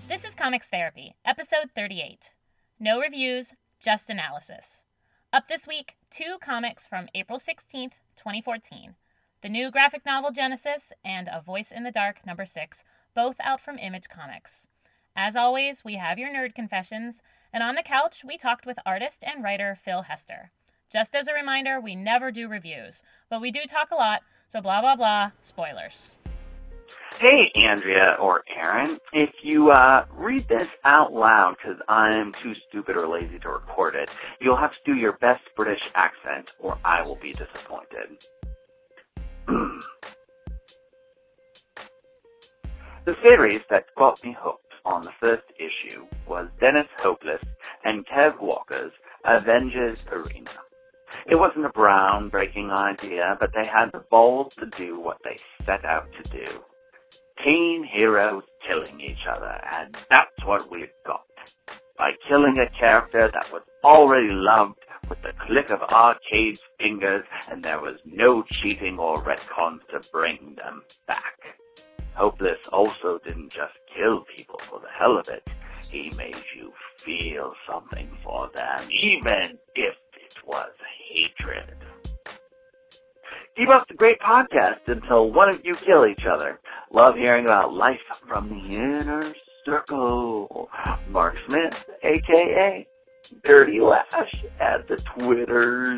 This is Comics Therapy, episode 38. No reviews, just analysis. Up this week, 2 comics from April 16th, 2014. The new graphic novel Genesis and A Voice in the Dark, number 6, both out from Image Comics. As always, we have your nerd confessions, and on the couch, we talked with artist and writer Phil Hester. Just as a reminder, we never do reviews, but we do talk a lot, so blah blah blah, spoilers. Hey, Andrea or Aaron, if you read this out loud because I'm too stupid or lazy to record it, you'll have to do your best British accent or I will be disappointed. The series that got me hooked on the first issue was Dennis Hopeless and Kev Walker's Avengers Arena. It wasn't a groundbreaking idea, but they had the balls to do what they set out to do. Teen heroes killing each other, and that's what we've got. By killing a character that was already loved with the click of Arcade's fingers, and there was no cheating or retcons to bring them back. Hopeless also didn't just kill people for the hell of it. He made you feel something for them, even if it was hatred. Keep up the great podcast until one of you kill each other. Love hearing about life from the inner circle. Mark Smith, a.k.a. Dirty Lash at the Twitters.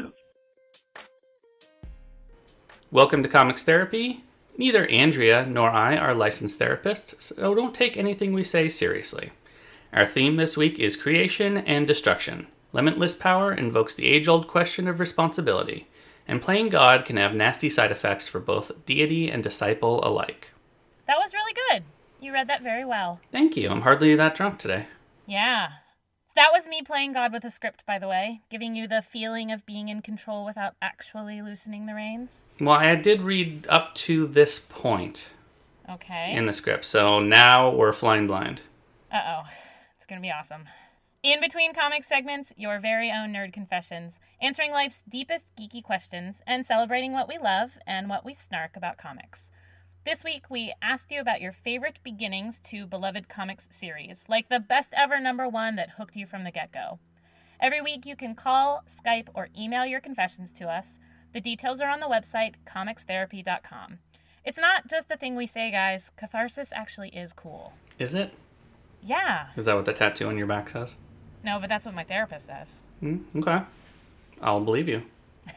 Welcome to Comics Therapy. Neither Andrea nor I are licensed therapists, so don't take anything we say seriously. Our theme this week is creation and destruction. Limitless power invokes the age-old question of responsibility, and playing God can have nasty side effects for both deity and disciple alike. That was really good. You read that very well. Thank you. I'm hardly that drunk today. Yeah. That was me playing God with a script, by the way, giving you the feeling of being in control without actually loosening the reins. Well, I did read up to this point Okay. in the script, so now we're flying blind. Uh-oh. It's going to be awesome. In between comic segments, your very own nerd confessions, answering life's deepest geeky questions, and celebrating what we love and what we snark about comics. This week, we asked you about your favorite beginnings to beloved comics series, like the best ever number 1 that hooked you from the get-go. Every week, you can call, Skype, or email your confessions to us. The details are on the website, comicstherapy.com. It's not just a thing we say, guys. Catharsis actually is cool. Is it? Yeah. Is that what the tattoo on your back says? No, but that's what my therapist says. Okay. I'll believe you.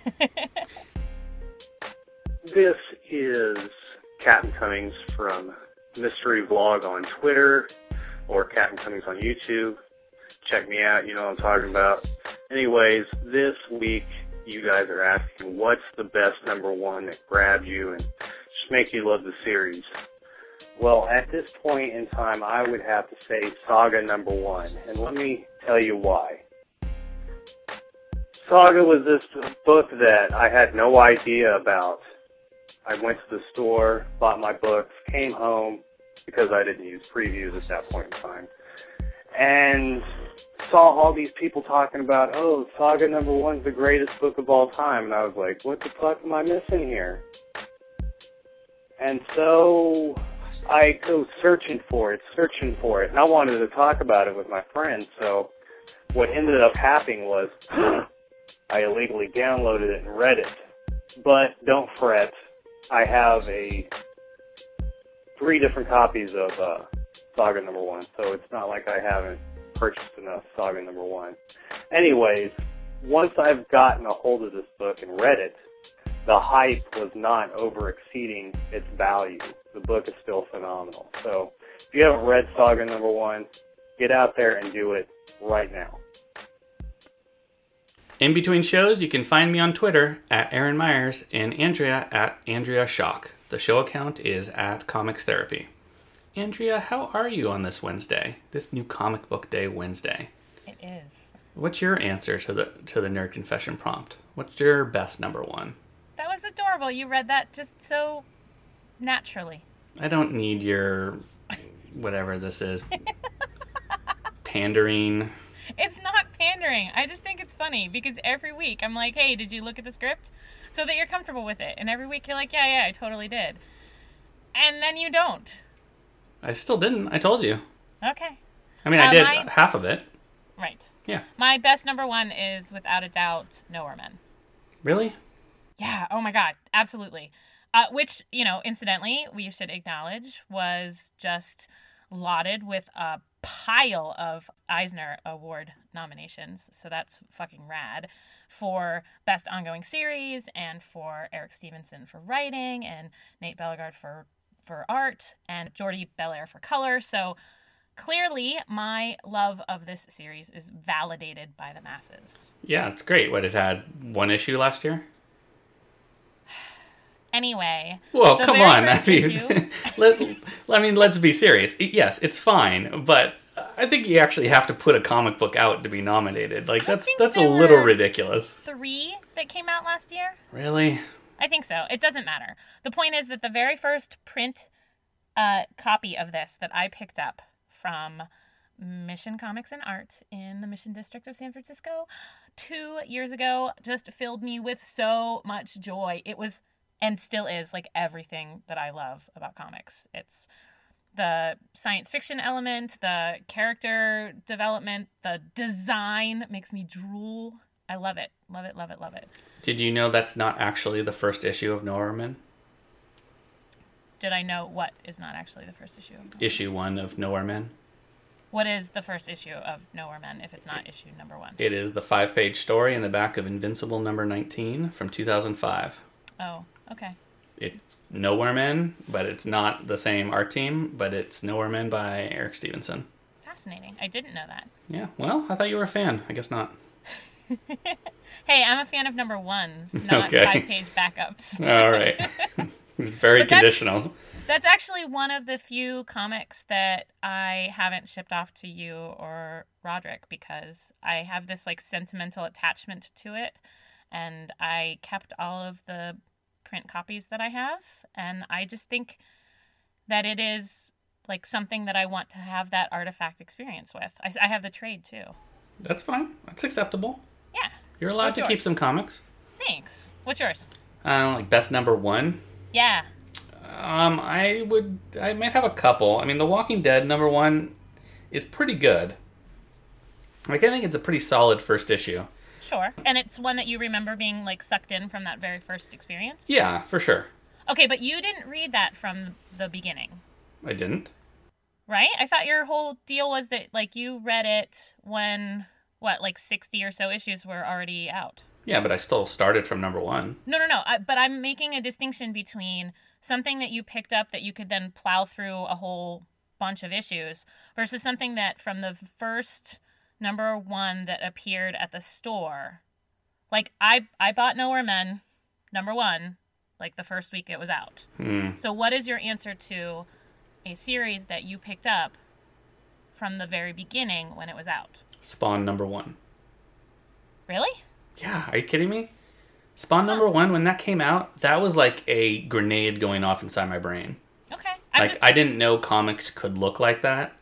This is Captain Cummings from Mystery Vlog on Twitter or Captain Cummings on YouTube. Check me out, you know what I'm talking about. Anyways, this week you guys are asking what's the best number 1 that grabbed you and just make you love the series. Well, at this point in time, I would have to say Saga number 1, and let me tell you why. Saga was this book that I had no idea about. I went to the store, bought my books, came home, because I didn't use previews at that point in time, and saw all these people talking about, oh, Saga number 1's the greatest book of all time, and I was like, what the fuck am I missing here? And so I go searching for it, and I wanted to talk about it with my friends, so what ended up happening was I illegally downloaded it and read it. But don't fret, I have 3 different copies of Saga number 1, so it's not like I haven't purchased enough Saga number 1. Anyways, once I've gotten a hold of this book and read it, the hype was not over-exceeding its value. The book is still phenomenal. So if you haven't read Saga number 1, get out there and do it right now. In between shows, you can find me on Twitter at Aaron Myers and Andrea at Andrea Schock. The show account is at Comics Therapy. Andrea, how are you on this Wednesday? This new comic book day Wednesday. It is. What's your answer to the nerd confession prompt? What's your best number 1? That was adorable. You read that just so naturally. I don't need your whatever this is. Pandering. It's not pandering. I just think it's funny because every week I'm like, hey, did you look at the script? So that you're comfortable with it. And every week you're like, yeah, I totally did. And then you don't. I still didn't. I told you. Okay. I mean, I did half of it. Right. Yeah. My best number one is, without a doubt, Nowhere Men. Really? Yeah. Oh, my God. Absolutely. Which, incidentally, we should acknowledge was just lauded with a pile of Eisner Award nominations. So that's fucking rad. For Best Ongoing Series, and for Eric Stevenson for writing, and Nate Bellegarde for art, and Jordi Belair for color. So clearly my love of this series is validated by the masses. Yeah, it's great. What, it had one issue last year? Anyway. Well, come on. I mean, let's be serious. Yes, it's fine, but I think you actually have to put a comic book out to be nominated. Like, that's a little ridiculous. 3 that came out last year? Really? I think so. It doesn't matter. The point is that the very first print copy of this that I picked up from Mission Comics and Art in the Mission District of San Francisco 2 years ago just filled me with so much joy. It was, and still is, like everything that I love about comics. It's the science fiction element, the character development, the design makes me drool. I love it. Love it, love it, love it. Did you know that's not actually the first issue of Nowhere Men? Did I know what is not actually the first issue of Nowhere Men? Issue 1 of Nowhere Men. What is the first issue of Nowhere Men if it's not issue number 1? It is the 5-page story in the back of Invincible number 19 from 2005. Oh, okay. It's Nowhere Men, but it's not the same art team, but it's Nowhere Men by Eric Stevenson. Fascinating. I didn't know that. Yeah, well, I thought you were a fan. I guess not. Hey, I'm a fan of number 1s, not Okay. 5-page backups. All right. It's very conditional. That's actually one of the few comics that I haven't shipped off to you or Roderick because I have this like sentimental attachment to it, and I kept all of the print copies that I have, and I just think that it is like something that I want to have that artifact experience with. I have the trade too. That's fine. That's acceptable. Yeah. You're allowed to keep some comics. Thanks. What's yours? Like best number 1. Yeah. I might have a couple. I mean, The Walking Dead number 1 is pretty good. Like, I think it's a pretty solid first issue. Sure. And it's one that you remember being like sucked in from that very first experience? Yeah, for sure. Okay, but you didn't read that from the beginning. I didn't. Right? I thought your whole deal was that like you read it when like 60 or so issues were already out. Yeah, but I still started from number 1. No. But I'm making a distinction between something that you picked up that you could then plow through a whole bunch of issues versus something that from the first number 1 that appeared at the store. Like, I bought Nowhere Men, number 1, like the first week it was out. So what is your answer to a series that you picked up from the very beginning when it was out? Spawn number 1. Really? Yeah, are you kidding me? Spawn number 1, when that came out, that was like a grenade going off inside my brain. Okay. I didn't know comics could look like that.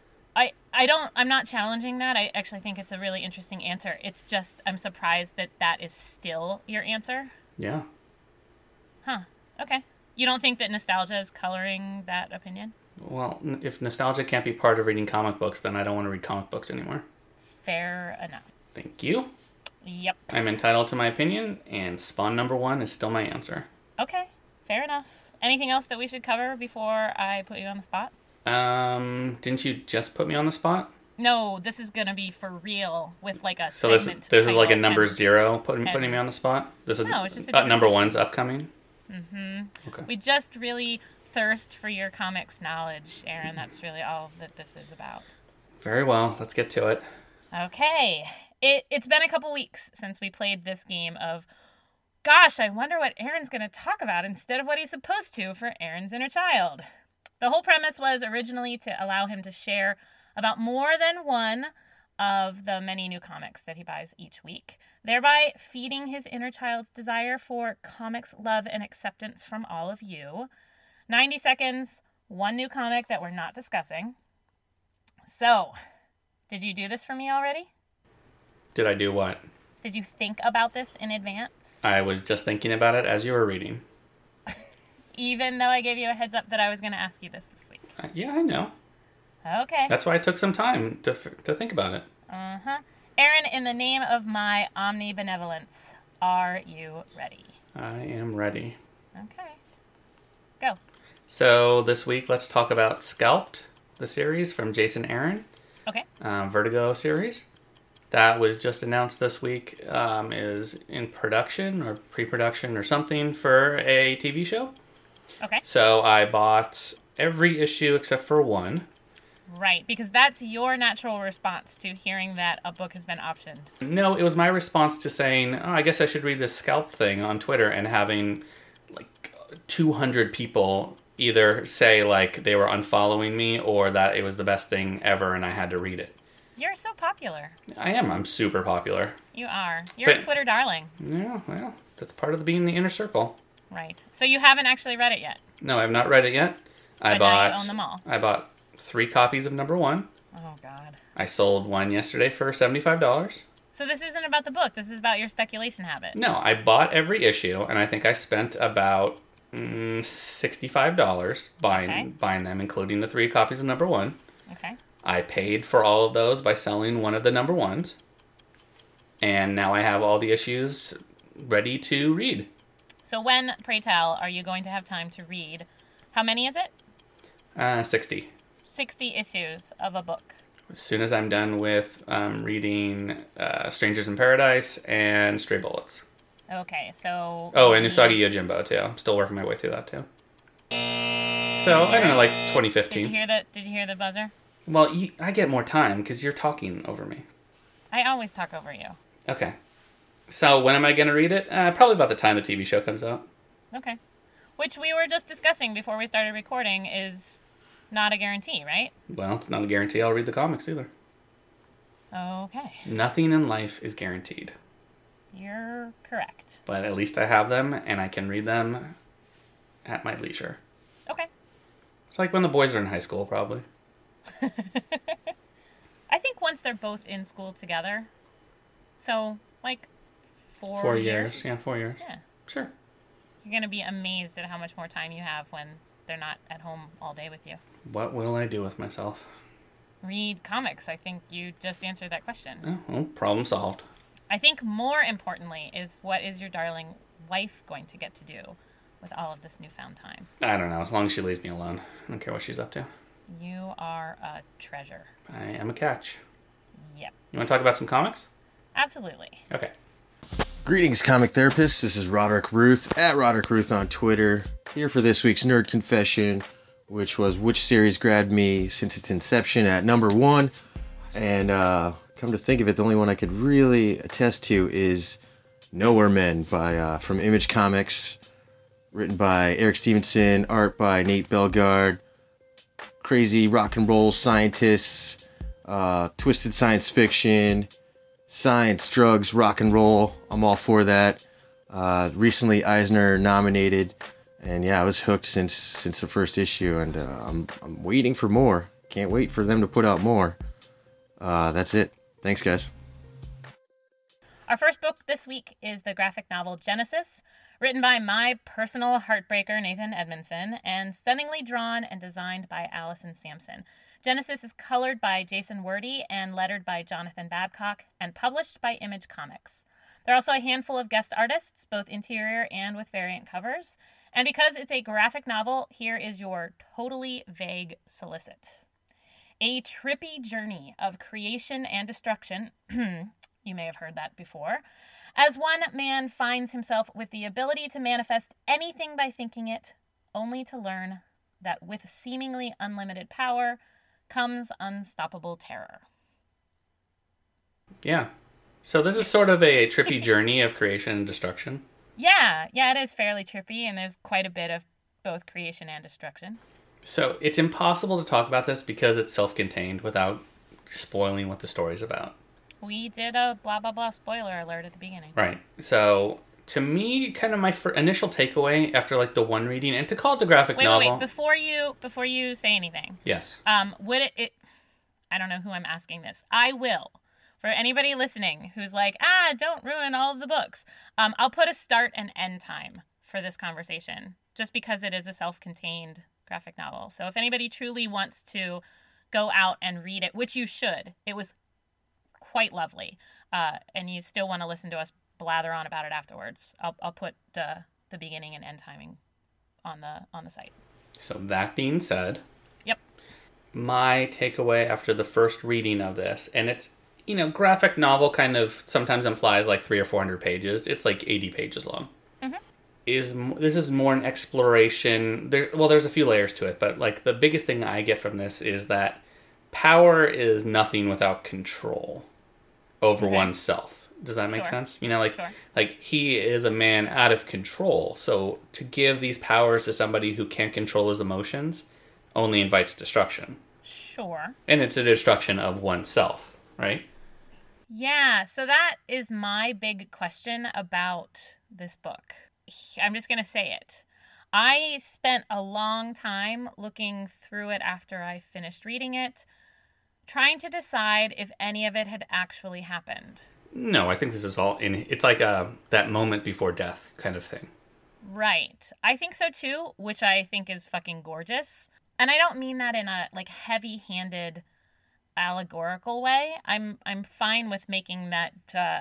I'm not challenging that. I actually think it's a really interesting answer. It's just, I'm surprised that that is still your answer. Yeah. Huh. Okay. You don't think that nostalgia is coloring that opinion? Well, if nostalgia can't be part of reading comic books, then I don't want to read comic books anymore. Fair enough. Thank you. Yep. I'm entitled to my opinion, and Spawn number 1 is still my answer. Okay. Fair enough. Anything else that we should cover before I put you on the spot? Didn't you just put me on the spot? No, this is gonna be for real with like a so segment. this is like a number and, 0 putting me on the spot? This is no, it's just a number 1's upcoming? Mm-hmm. Okay. We just really thirst for your comics knowledge, Aaron. That's really all that this is about. Very well. Let's get to it. Okay. It's been a couple weeks since we played this game of, gosh, I wonder what Aaron's going to talk about instead of what he's supposed to for Aaron's Inner Child. The whole premise was originally to allow him to share about more than one of the many new comics that he buys each week, thereby feeding his inner child's desire for comics love and acceptance from all of you. 90 seconds, one new comic that we're not discussing. So, did you do this for me already? Did I do what? Did you think about this in advance? I was just thinking about it as you were reading. Even though I gave you a heads up that I was going to ask you this week. Yeah, I know. Okay. That's why I took some time to think about it. Uh-huh. Aaron, in the name of my omnibenevolence, are you ready? I am ready. Okay. Go. So this week, let's talk about Scalped, the series from Jason Aaron. Okay. Vertigo series. That was just announced this week, is in production or pre-production or something for a TV show. Okay. So I bought every issue except for one. Right, because that's your natural response to hearing that a book has been optioned. No, it was my response to saying, oh, I guess I should read this Scalped thing on Twitter, and having like 200 people either say like they were unfollowing me or that it was the best thing ever and I had to read it. You're so popular. I am. I'm super popular. You are. You're a Twitter darling. Yeah, well, that's part of being the inner circle. Right. So you haven't actually read it yet? No, I have not read it yet. But now you own them all. I bought 3 copies of number 1. Oh, God. I sold one yesterday for $75. So this isn't about the book. This is about your speculation habit. No, I bought every issue, and I think I spent about $65 buying them, including the 3 copies of number 1. Okay. I paid for all of those by selling one of the number 1s. And now I have all the issues ready to read. So when, pray tell, are you going to have time to read? How many is it? 60. 60 issues of a book. As soon as I'm done with reading Strangers in Paradise and Stray Bullets. Okay, so... Oh, and Usagi Yojimbo, too. I'm still working my way through that, too. So, I don't know, like 2015. Did you hear the buzzer? Well, I get more time because you're talking over me. I always talk over you. Okay. So, when am I going to read it? Probably about the time the TV show comes out. Okay. Which we were just discussing before we started recording is not a guarantee, right? Well, it's not a guarantee I'll read the comics either. Okay. Nothing in life is guaranteed. You're correct. But at least I have them, and I can read them at my leisure. Okay. It's like when the boys are in high school, probably. I think once they're both in school together, so like 4 years. Yeah, 4 years. Yeah. Sure. You're going to be amazed at how much more time you have when they're not at home all day with you. What will I do with myself? Read comics. I think you just answered that question. Oh, well, problem solved. I think more importantly is what is your darling wife going to get to do with all of this newfound time? I don't know. As long as she leaves me alone. I don't care what she's up to. You are a treasure. I am a catch. Yep. You want to talk about some comics? Absolutely. Okay. Greetings, comic therapists. This is Roderick Ruth, at Roderick Ruth on Twitter, here for this week's Nerd Confession, which series grabbed me since its inception at number 1. And come to think of it, the only one I could really attest to is Nowhere Men from Image Comics, written by Eric Stevenson, art by Nate Bellegarde. Crazy rock and roll scientists, twisted science fiction, science, drugs, rock and roll. I'm all for that. Recently Eisner nominated, and yeah, I was hooked since the first issue, and I'm waiting for more. Can't wait for them to put out more. That's it. Thanks, guys. Our first book this week is the graphic novel Genesis, written by my personal heartbreaker Nathan Edmondson, and stunningly drawn and designed by Allison Sampson. Genesis is colored by Jason Wordie and lettered by Jonathan Babcock, and published by Image Comics. There are also a handful of guest artists, both interior and with variant covers. And because it's a graphic novel, here is your totally vague solicit. A trippy journey of creation and destruction, you may have heard that before, as one man finds himself with the ability to manifest anything by thinking it, only to learn that with seemingly unlimited power comes unstoppable terror. Yeah. So this is sort of a trippy journey of creation and destruction. Yeah, it is fairly trippy, and there's quite a bit of both creation and destruction. So it's impossible to talk about this because it's self-contained without spoiling what the story's about. We did a blah, blah, blah spoiler alert at the beginning. Right. So, to me, kind of my initial takeaway after, like, the one reading, and to call it a graphic novel... Wait, before you say anything. Yes. Would it... I don't know who I'm asking this. I will. For anybody listening who's like, don't ruin all of the books. I'll put a start and end time for this conversation, just because it is a self-contained graphic novel. So if anybody truly wants to go out and read it, which you should. It was quite lovely. And you still want to listen to us blather on about it afterwards. I'll put the beginning and end timing on the site. So that being said, yep. My takeaway after the first reading of this, and it's, graphic novel kind of sometimes implies like 300 or 400 pages. It's like 80 pages long. This is more an exploration. There's a few layers to it, but like the biggest thing I get from this is that power is nothing without control over oneself. Does that make sense? Like he is a man out of control. So to give these powers to somebody who can't control his emotions only invites destruction. Sure. And it's a destruction of oneself, right? Yeah, so that is my big question about this book. I'm just going to say it. I spent a long time looking through it after I finished reading it, trying to decide if any of it had actually happened. No, I think this is all it's like that moment before death kind of thing. Right. I think so too, which I think is fucking gorgeous. And I don't mean that in a like heavy-handed allegorical way. I'm fine with making that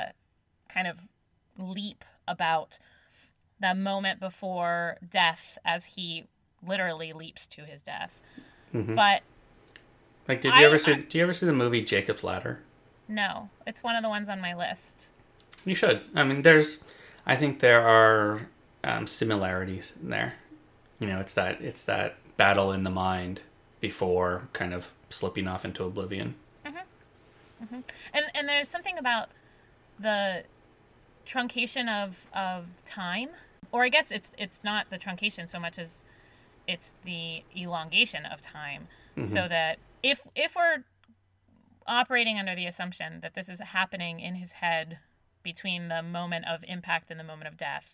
kind of leap about the moment before death as he literally leaps to his death. Mm-hmm. But like, do you ever see the movie Jacob's Ladder? No, it's one of the ones on my list. You should. I mean, I think there are similarities in there. It's that battle in the mind before kind of slipping off into oblivion. Mm-hmm. Mm-hmm. And there's something about the truncation of time, or I guess it's not the truncation so much as it's the elongation of time, so that if we're operating under the assumption that this is happening in his head between the moment of impact and the moment of death,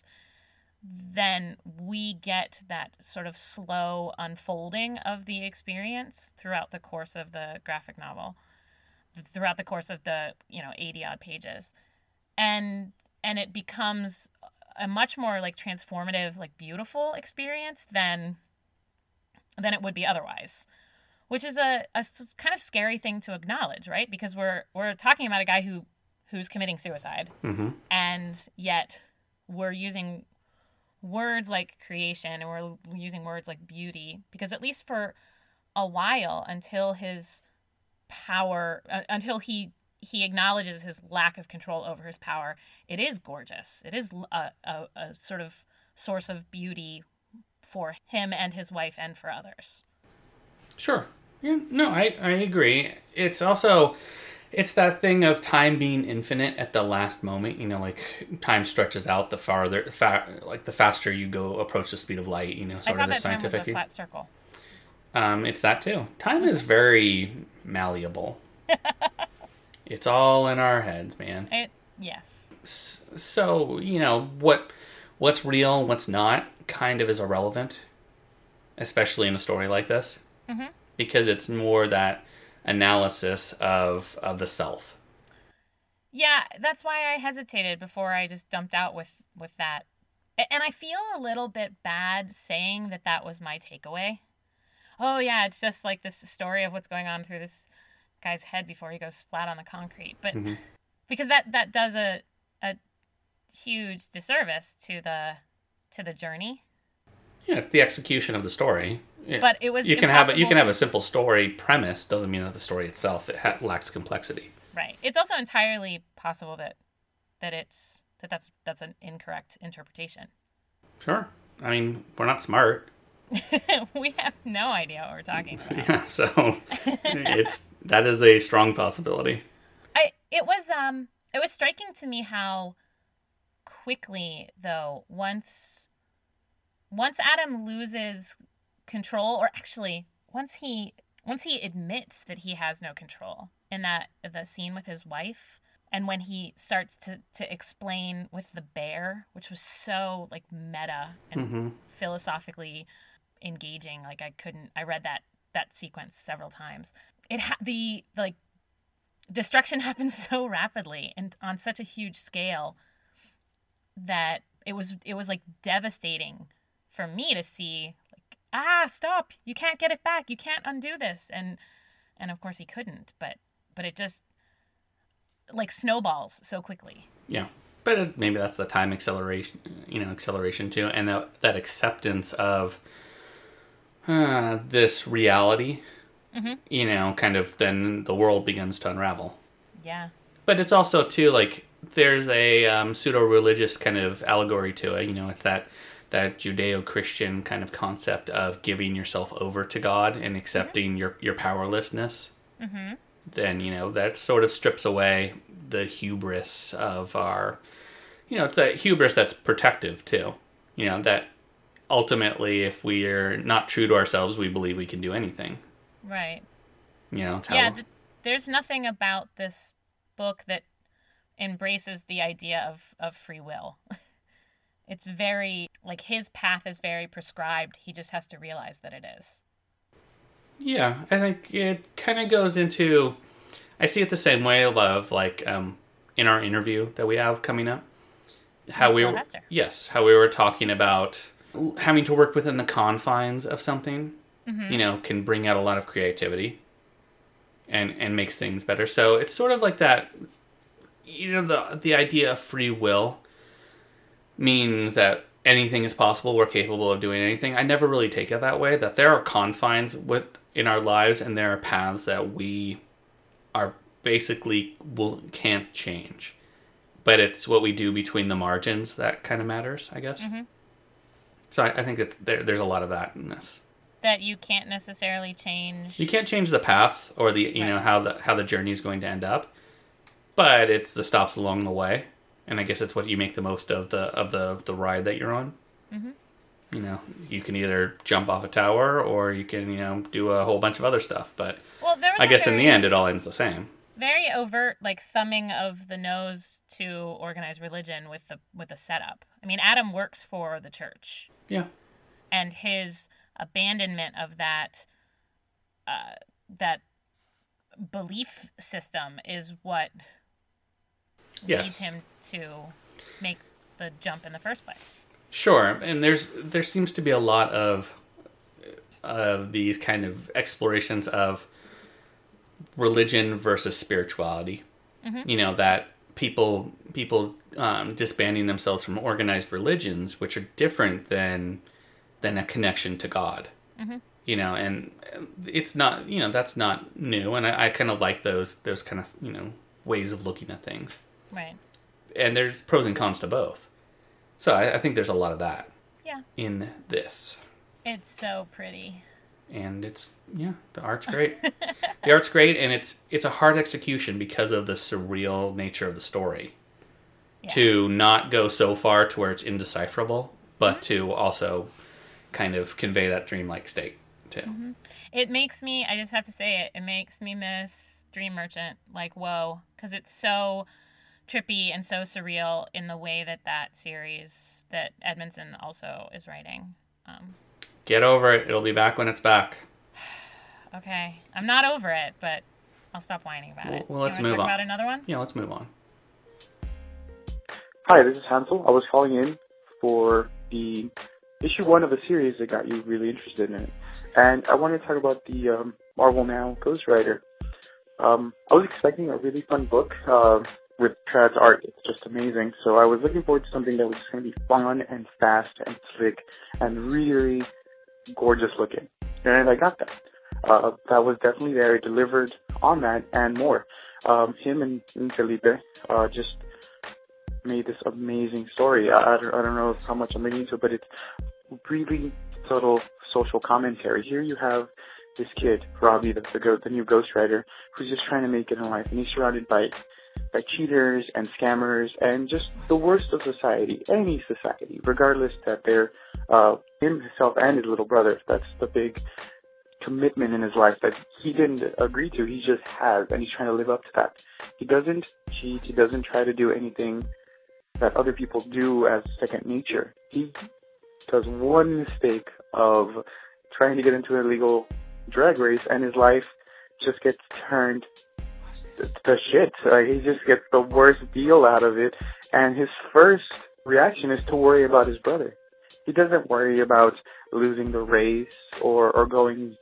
then we get that sort of slow unfolding of the experience throughout the course of the graphic novel, throughout the course of the 80 odd pages, and it becomes a much more like transformative, like beautiful experience than it would be otherwise, which is a kind of scary thing to acknowledge, right? Because we're talking about a guy who's committing suicide, and yet we're using words like creation and we're using words like beauty, because at least for a while, until his power, until he acknowledges his lack of control over his power, it is gorgeous. It is a sort of source of beauty for him and his wife and for others. Sure. Yeah, no, I agree. It's also, it's that thing of time being infinite at the last moment. Like time stretches out the the faster you go approach the speed of light. Sort of the scientific. Time was a flat circle. It's that too. Time is very malleable. It's all in our heads, man. Yes. So what's real, what's not, kind of is irrelevant, especially in a story like this, because it's more that analysis of the self. Yeah, that's why I hesitated before I just dumped out with that. And I feel a little bit bad saying that was my takeaway. Oh yeah, it's just like this story of what's going on through this guy's head before he goes splat on the concrete. But because that does a huge disservice to the journey. Yeah, it's the execution of the story. But it was you can have a simple story premise, doesn't mean that the story itself lacks complexity. Right. It's also entirely possible that that's an incorrect interpretation. Sure. I mean, we're not smart. We have no idea what we're talking about. Yeah, so that is a strong possibility. It was striking to me how quickly, though, once Adam loses control, or actually once he admits that he has no control in the scene with his wife, and when he starts to explain with the bear, which was so like meta and philosophically engaging, like I read that sequence several times. The destruction happens so rapidly and on such a huge scale that it was like devastating for me to see, like, stop, you can't get it back, you can't undo this. And And of course he couldn't, but it just like snowballs so quickly. Yeah. But maybe that's the time acceleration too. And that acceptance of this reality, kind of then the world begins to unravel. Yeah. But it's also too, like, there's a pseudo-religious kind of allegory to it. It's that Judeo-Christian kind of concept of giving yourself over to God and accepting your powerlessness. Mm-hmm. Then, that sort of strips away the hubris of our... it's that hubris that's protective, too. That ultimately, if we're not true to ourselves, we believe we can do anything. Right. It's how... There's nothing about this book that embraces the idea of free will. It's very, like, his path is very prescribed. He just has to realize that it is. Yeah, I think it kind of goes into... I see it the same way of, like, in our interview that we have coming up. How we were talking about having to work within the confines of something, can bring out a lot of creativity and makes things better. So it's sort of like that, the idea of free will means that anything is possible, we're capable of doing anything. I never really take it that way, that there are confines in our lives and there are paths that we are basically can't change. But it's what we do between the margins that kind of matters, I guess. Mm-hmm. So I think there's a lot of that in this. That you can't necessarily change. You can't change the path or the how the journey is going to end up, but it's the stops along the way, and I guess it's what you make the most of the ride that you're on. Mm-hmm. You can either jump off a tower or you can do a whole bunch of other stuff. But I guess in the end, it all ends the same. Very overt, like, thumbing of the nose to organized religion with the setup. I mean, Adam works for the church. Yeah. And his abandonment of that belief system is what leads him to make the jump in the first place. Sure, and there seems to be a lot of these kind of explorations of religion versus spirituality. Mm-hmm. That people disbanding themselves from organized religions, which are different than a connection to God. Mm-hmm. And it's not, that's not new. And I kind of like those kind of, ways of looking at things. Right. And there's pros and cons to both. So I think there's a lot of that. Yeah. In this. It's so pretty. And the art's great. The art's great, and it's a hard execution because of the surreal nature of the story. Yeah. To not go so far to where it's indecipherable, but to also kind of convey that dreamlike state, too. Mm-hmm. It makes me, I just have to say it makes me miss Dream Merchant, like, whoa, because it's so trippy and so surreal in the way that series that Edmondson also is writing. Get over it. It'll be back when it's back. Okay. I'm not over it, but I'll stop whining about it. Well, let's move on. Talk about another one? Yeah, let's move on. Hi, this is Hansel. I was calling in for the issue 1 of a series that got you really interested in it. And I wanted to talk about the Marvel Now Ghost Rider. I was expecting a really fun book with Tradd's art. It's just amazing. So I was looking forward to something that was just going to be fun and fast and slick and really gorgeous looking. And I got that. That was definitely there. It delivered on that and more. Him and Felipe just made this amazing story. I don't know how much I'm getting into it, but it's really subtle social commentary. Here you have this kid, Robbie, the new Ghost Rider, who's just trying to make it in life, and he's surrounded by cheaters and scammers and just the worst of society, any society, regardless that they're himself and his little brother. That's the big commitment in his life that he didn't agree to. He just has, and he's trying to live up to that. He doesn't cheat. He doesn't try to do anything that other people do as second nature. He does one mistake of trying to get into an illegal drag race, and his life just gets turned to shit. He just gets the worst deal out of it, and his first reaction is to worry about his brother. He doesn't worry about losing the race or going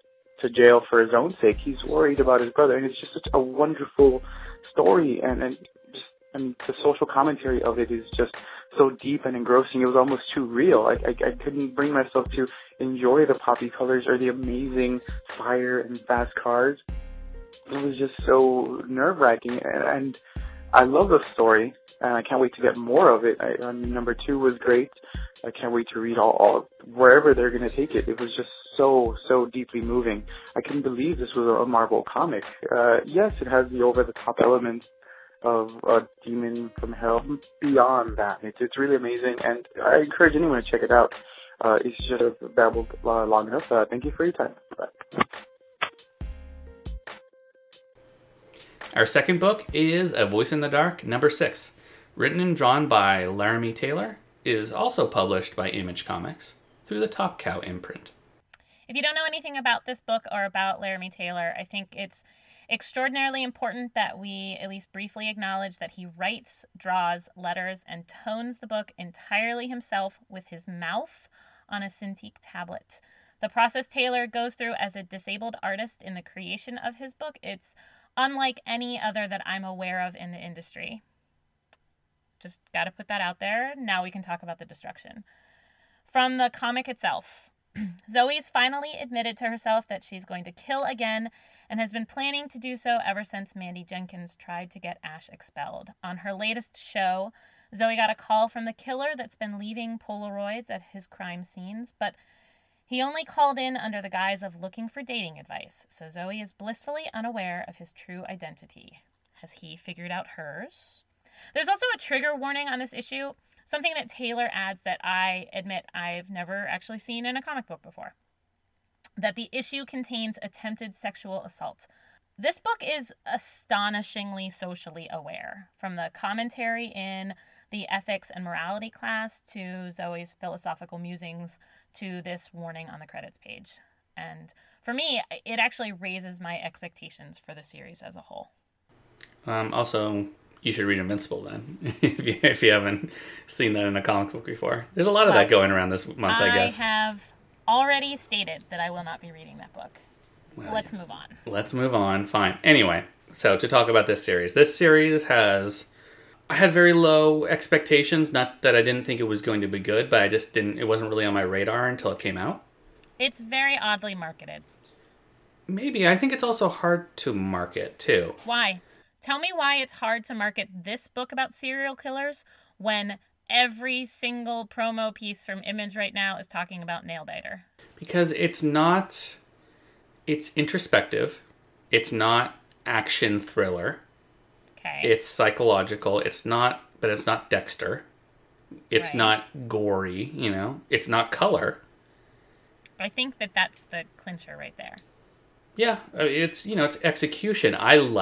to jail for his own sake. He's worried about his brother, and it's just such a wonderful story, and the social commentary of it is just so deep and engrossing. It was almost too real. I couldn't bring myself to enjoy the poppy colors or the amazing fire and fast cars. It was just so nerve-wracking, and I love the story, and I can't wait to get more of it. Number 2 was great. I can't wait to read all wherever they're going to take it. It was just so deeply moving. I couldn't believe this was a Marvel comic. Yes, it has the over-the-top elements of a demon from hell. Beyond that, it's really amazing, and I encourage anyone to check it out. It's just babbled long enough. Thank you for your time. Bye. Our second book is A Voice in the Dark, number 6. Written and drawn by Laramie Taylor, is also published by Image Comics through the Top Cow imprint. If you don't know anything about this book or about Laramie Taylor, I think it's extraordinarily important that we at least briefly acknowledge that he writes, draws, letters, and tones the book entirely himself with his mouth on a Cintiq tablet. The process Taylor goes through as a disabled artist in the creation of his book, it's unlike any other that I'm aware of in the industry. Just got to put that out there. Now we can talk about the destruction. From the comic itself, Zoe's finally admitted to herself that she's going to kill again and has been planning to do so ever since Mandy Jenkins tried to get Ash expelled. On her latest show, Zoe got a call from the killer that's been leaving Polaroids at his crime scenes, but he only called in under the guise of looking for dating advice, so Zoe is blissfully unaware of his true identity. Has he figured out hers? There's also a trigger warning on this issue, something that Taylor adds that I admit I've never actually seen in a comic book before. That the issue contains attempted sexual assault. This book is astonishingly socially aware, from the commentary in the ethics and morality class to Zoe's philosophical musings to this warning on the credits page. And for me, it actually raises my expectations for the series as a whole. Also, you should read Invincible then, if you haven't seen that in a comic book before. There's a lot of that going around this month, I guess. I have already stated that I will not be reading that book. Well, Let's move on. Let's move on. Fine. Anyway, so to talk about this series. This series has... I had very low expectations. Not that I didn't think it was going to be good, but I just didn't... It wasn't really on my radar until it came out. It's very oddly marketed. Maybe. I think it's also hard to market, too. Why? Tell me why it's hard to market this book about serial killers when every single promo piece from Image right now is talking about Nailbiter. Because it's not... It's introspective. It's not action thriller. Okay. It's psychological. It's not... But it's not Dexter. It's Right. not gory, you know? It's not color. I think that that's the clincher right there. Yeah, it's, you know, it's execution.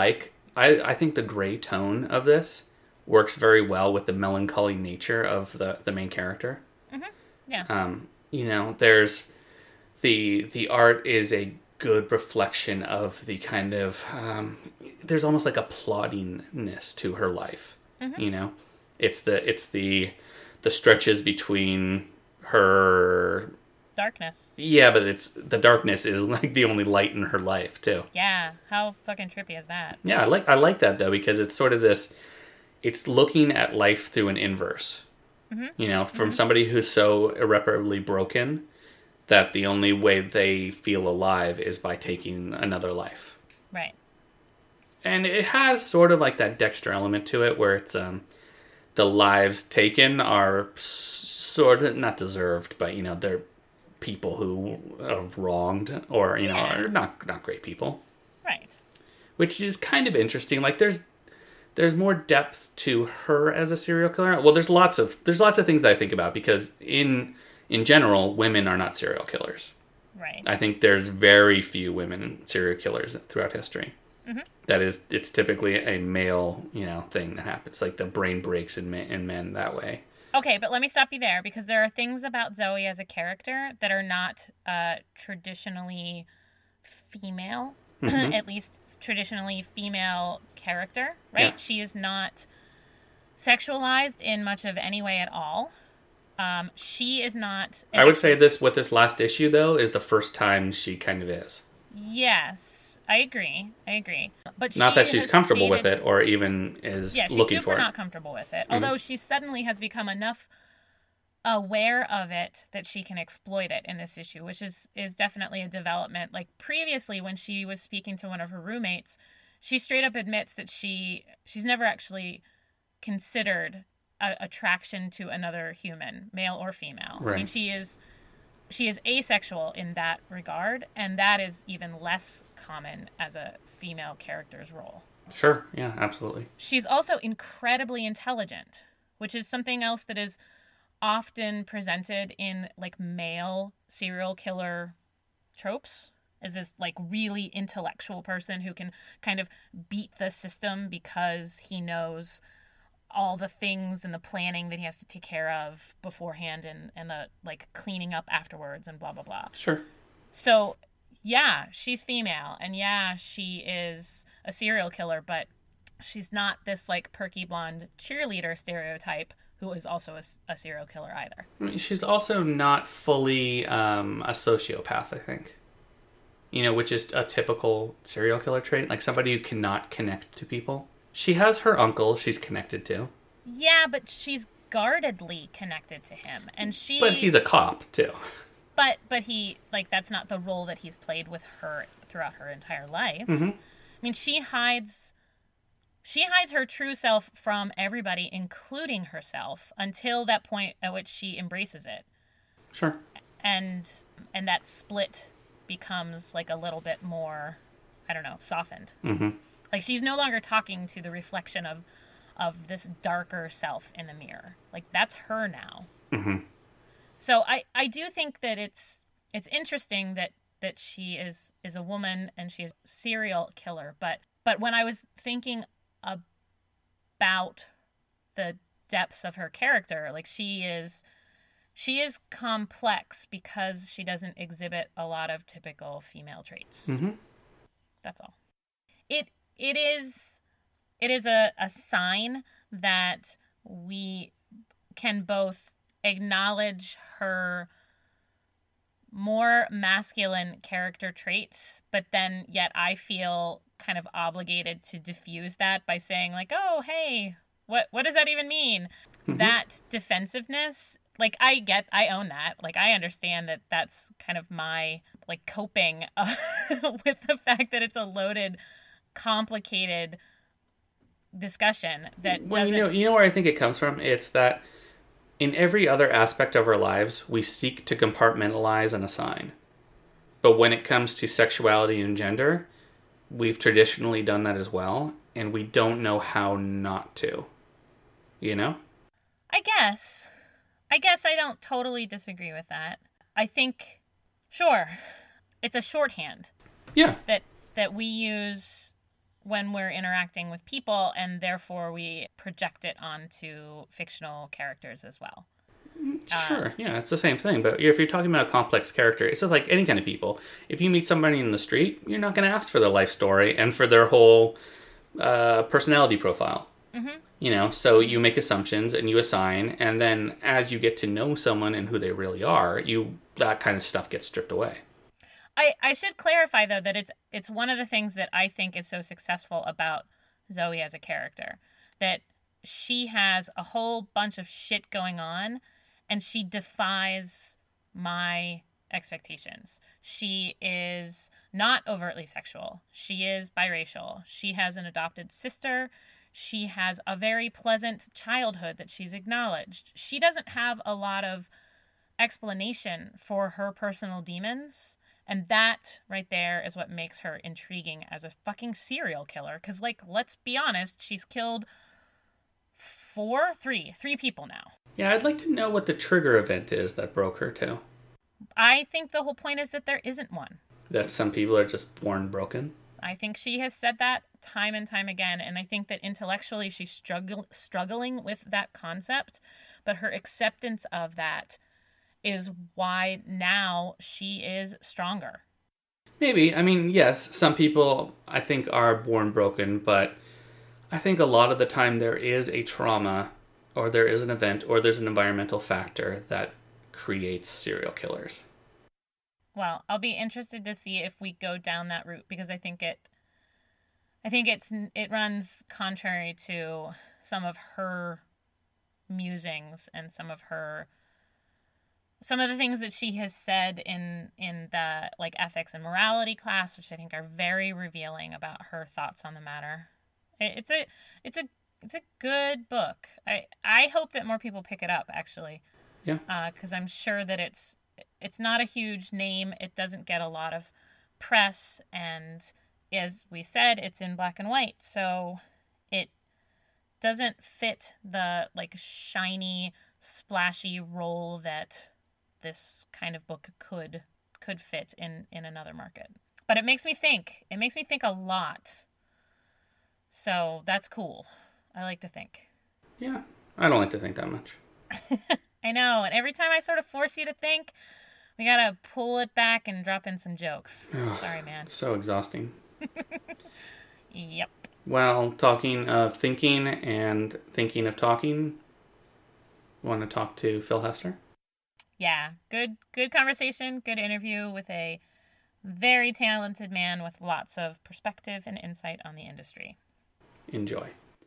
I think the gray tone of this works very well with the melancholy nature of the main character. Mm-hmm. Yeah. You know, there's the art is a good reflection of the kind of there's almost like a ploddingness to her life. Mm-hmm. You know, it's the stretches between her. Darkness. Yeah, but it's the darkness is like the only light in her life too. Yeah, how fucking trippy is that? Yeah, I like that though, because it's sort of this. It's looking at life through an inverse. Mm-hmm. You know, from somebody who's so irreparably broken that the only way they feel alive is by taking another life. Right. And it has sort of like that Dexter element to it, where it's the lives taken are sort of not deserved, but you know they're people who are wronged or you know are not great people. Right. Which is kind of interesting. Like there's more depth to her as a serial killer. Well, there's lots of things that I think about, because in general, women are not serial killers. Right. I think there's very few women serial killers throughout history. Mm-hmm. It's typically a male, you know, thing that happens. Like the brain breaks in men that way. Okay, but let me stop you there, because there are things about Zoe as a character that are not traditionally female, Mm-hmm. at least traditionally female character, right? Yeah. She is not sexualized in much of any way at all. She is not... I would say what this last issue, though, is the first time she kind of is. Yes, I agree. But Not that she's has comfortable with stated- it or even is Yeah, she's looking super for it. not comfortable with it. Although she suddenly has become enough aware of it that she can exploit it in this issue, which is definitely a development. Like previously when she was speaking to one of her roommates, she straight up admits that she's never actually considered attraction to another human, male or female. Right. I mean, she is asexual in that regard, and that is even less common as a female character's role. Sure, yeah, absolutely. She's also incredibly intelligent, which is something else that is often presented in like male serial killer tropes, as this like really intellectual person who can kind of beat the system because he knows all the things and the planning that he has to take care of beforehand and the like cleaning up afterwards and blah blah blah. Sure. So yeah, she's female and yeah, she is a serial killer, but she's not this like perky blonde cheerleader stereotype who is also a serial killer either. I mean, she's also not fully a sociopath, I think. You know, which is a typical serial killer trait, like somebody who cannot connect to people. She has her uncle she's connected to. Yeah, but she's guardedly connected to him, and But he's a cop too. But he, like, that's not the role that he's played with her throughout her entire life. Mm-hmm. I mean, she hides her true self from everybody, including herself, until that point at which she embraces it. Sure. And that split becomes like a little bit more, I don't know, softened. Mm-hmm. Like she's no longer talking to the reflection of this darker self in the mirror. Like that's her now. Mm-hmm. So I do think that it's interesting that she is a woman and she is a serial killer. But when I was thinking about the depths of her character, like she is complex because she doesn't exhibit a lot of typical female traits. Mm-hmm. That's all. It is a sign that we can both acknowledge her more masculine character traits, but then yet I feel kind of obligated to diffuse that by saying like, oh, hey, what does that even mean? Mm-hmm. That defensiveness, like I own that. Like I understand that that's kind of my like coping with the fact that it's a loaded, complicated discussion that doesn't... You know where I think it comes from? It's that in every other aspect of our lives, we seek to compartmentalize and assign. But when it comes to sexuality and gender, we've traditionally done that as well, and we don't know how not to. You know? I guess I don't totally disagree with that. I think, sure, it's a shorthand. Yeah. That we use when we're interacting with people, and therefore we project it onto fictional characters as well. Sure, yeah, it's the same thing. But if you're talking about a complex character, it's just like any kind of people. If you meet somebody in the street, you're not going to ask for their life story and for their whole personality profile. Mm-hmm. You know, so you make assumptions and you assign, and then as you get to know someone and who they really are, that kind of stuff gets stripped away. I should clarify, though, that it's one of the things that I think is so successful about Zoe as a character, that she has a whole bunch of shit going on, and she defies my expectations. She is not overtly sexual. She is biracial. She has an adopted sister. She has a very pleasant childhood that she's acknowledged. She doesn't have a lot of explanation for her personal demons. And that right there is what makes her intriguing as a fucking serial killer. Because, like, let's be honest, she's killed three people now. Yeah, I'd like to know what the trigger event is that broke her too. I think the whole point is that there isn't one. That some people are just born broken. I think she has said that time and time again. And I think that intellectually she's struggling with that concept. But her acceptance of that is why now she is stronger. Maybe. I mean, yes, some people I think are born broken, but I think a lot of the time there is a trauma or there is an event or there's an environmental factor that creates serial killers. Well, I'll be interested to see if we go down that route, because I think it runs contrary to some of her musings and some of the things that she has said in the like ethics and morality class, which I think are very revealing about her thoughts on the matter. It's a good book. I hope that more people pick it up, actually. Yeah. Because I'm sure that it's not a huge name. It doesn't get a lot of press, and as we said, it's in black and white, so it doesn't fit the like shiny, splashy role that this kind of book could fit in another market. But it makes me think. It makes me think a lot. So that's cool. I like to think. Yeah, I don't like to think that much. I know, and every time I sort of force you to think, we gotta pull it back and drop in some jokes. Sorry, man. It's so exhausting. Yep. Well, talking of thinking and thinking of talking, want to talk to Phil Hester? Yeah, good conversation, good interview with a very talented man with lots of perspective and insight on the industry. Enjoy.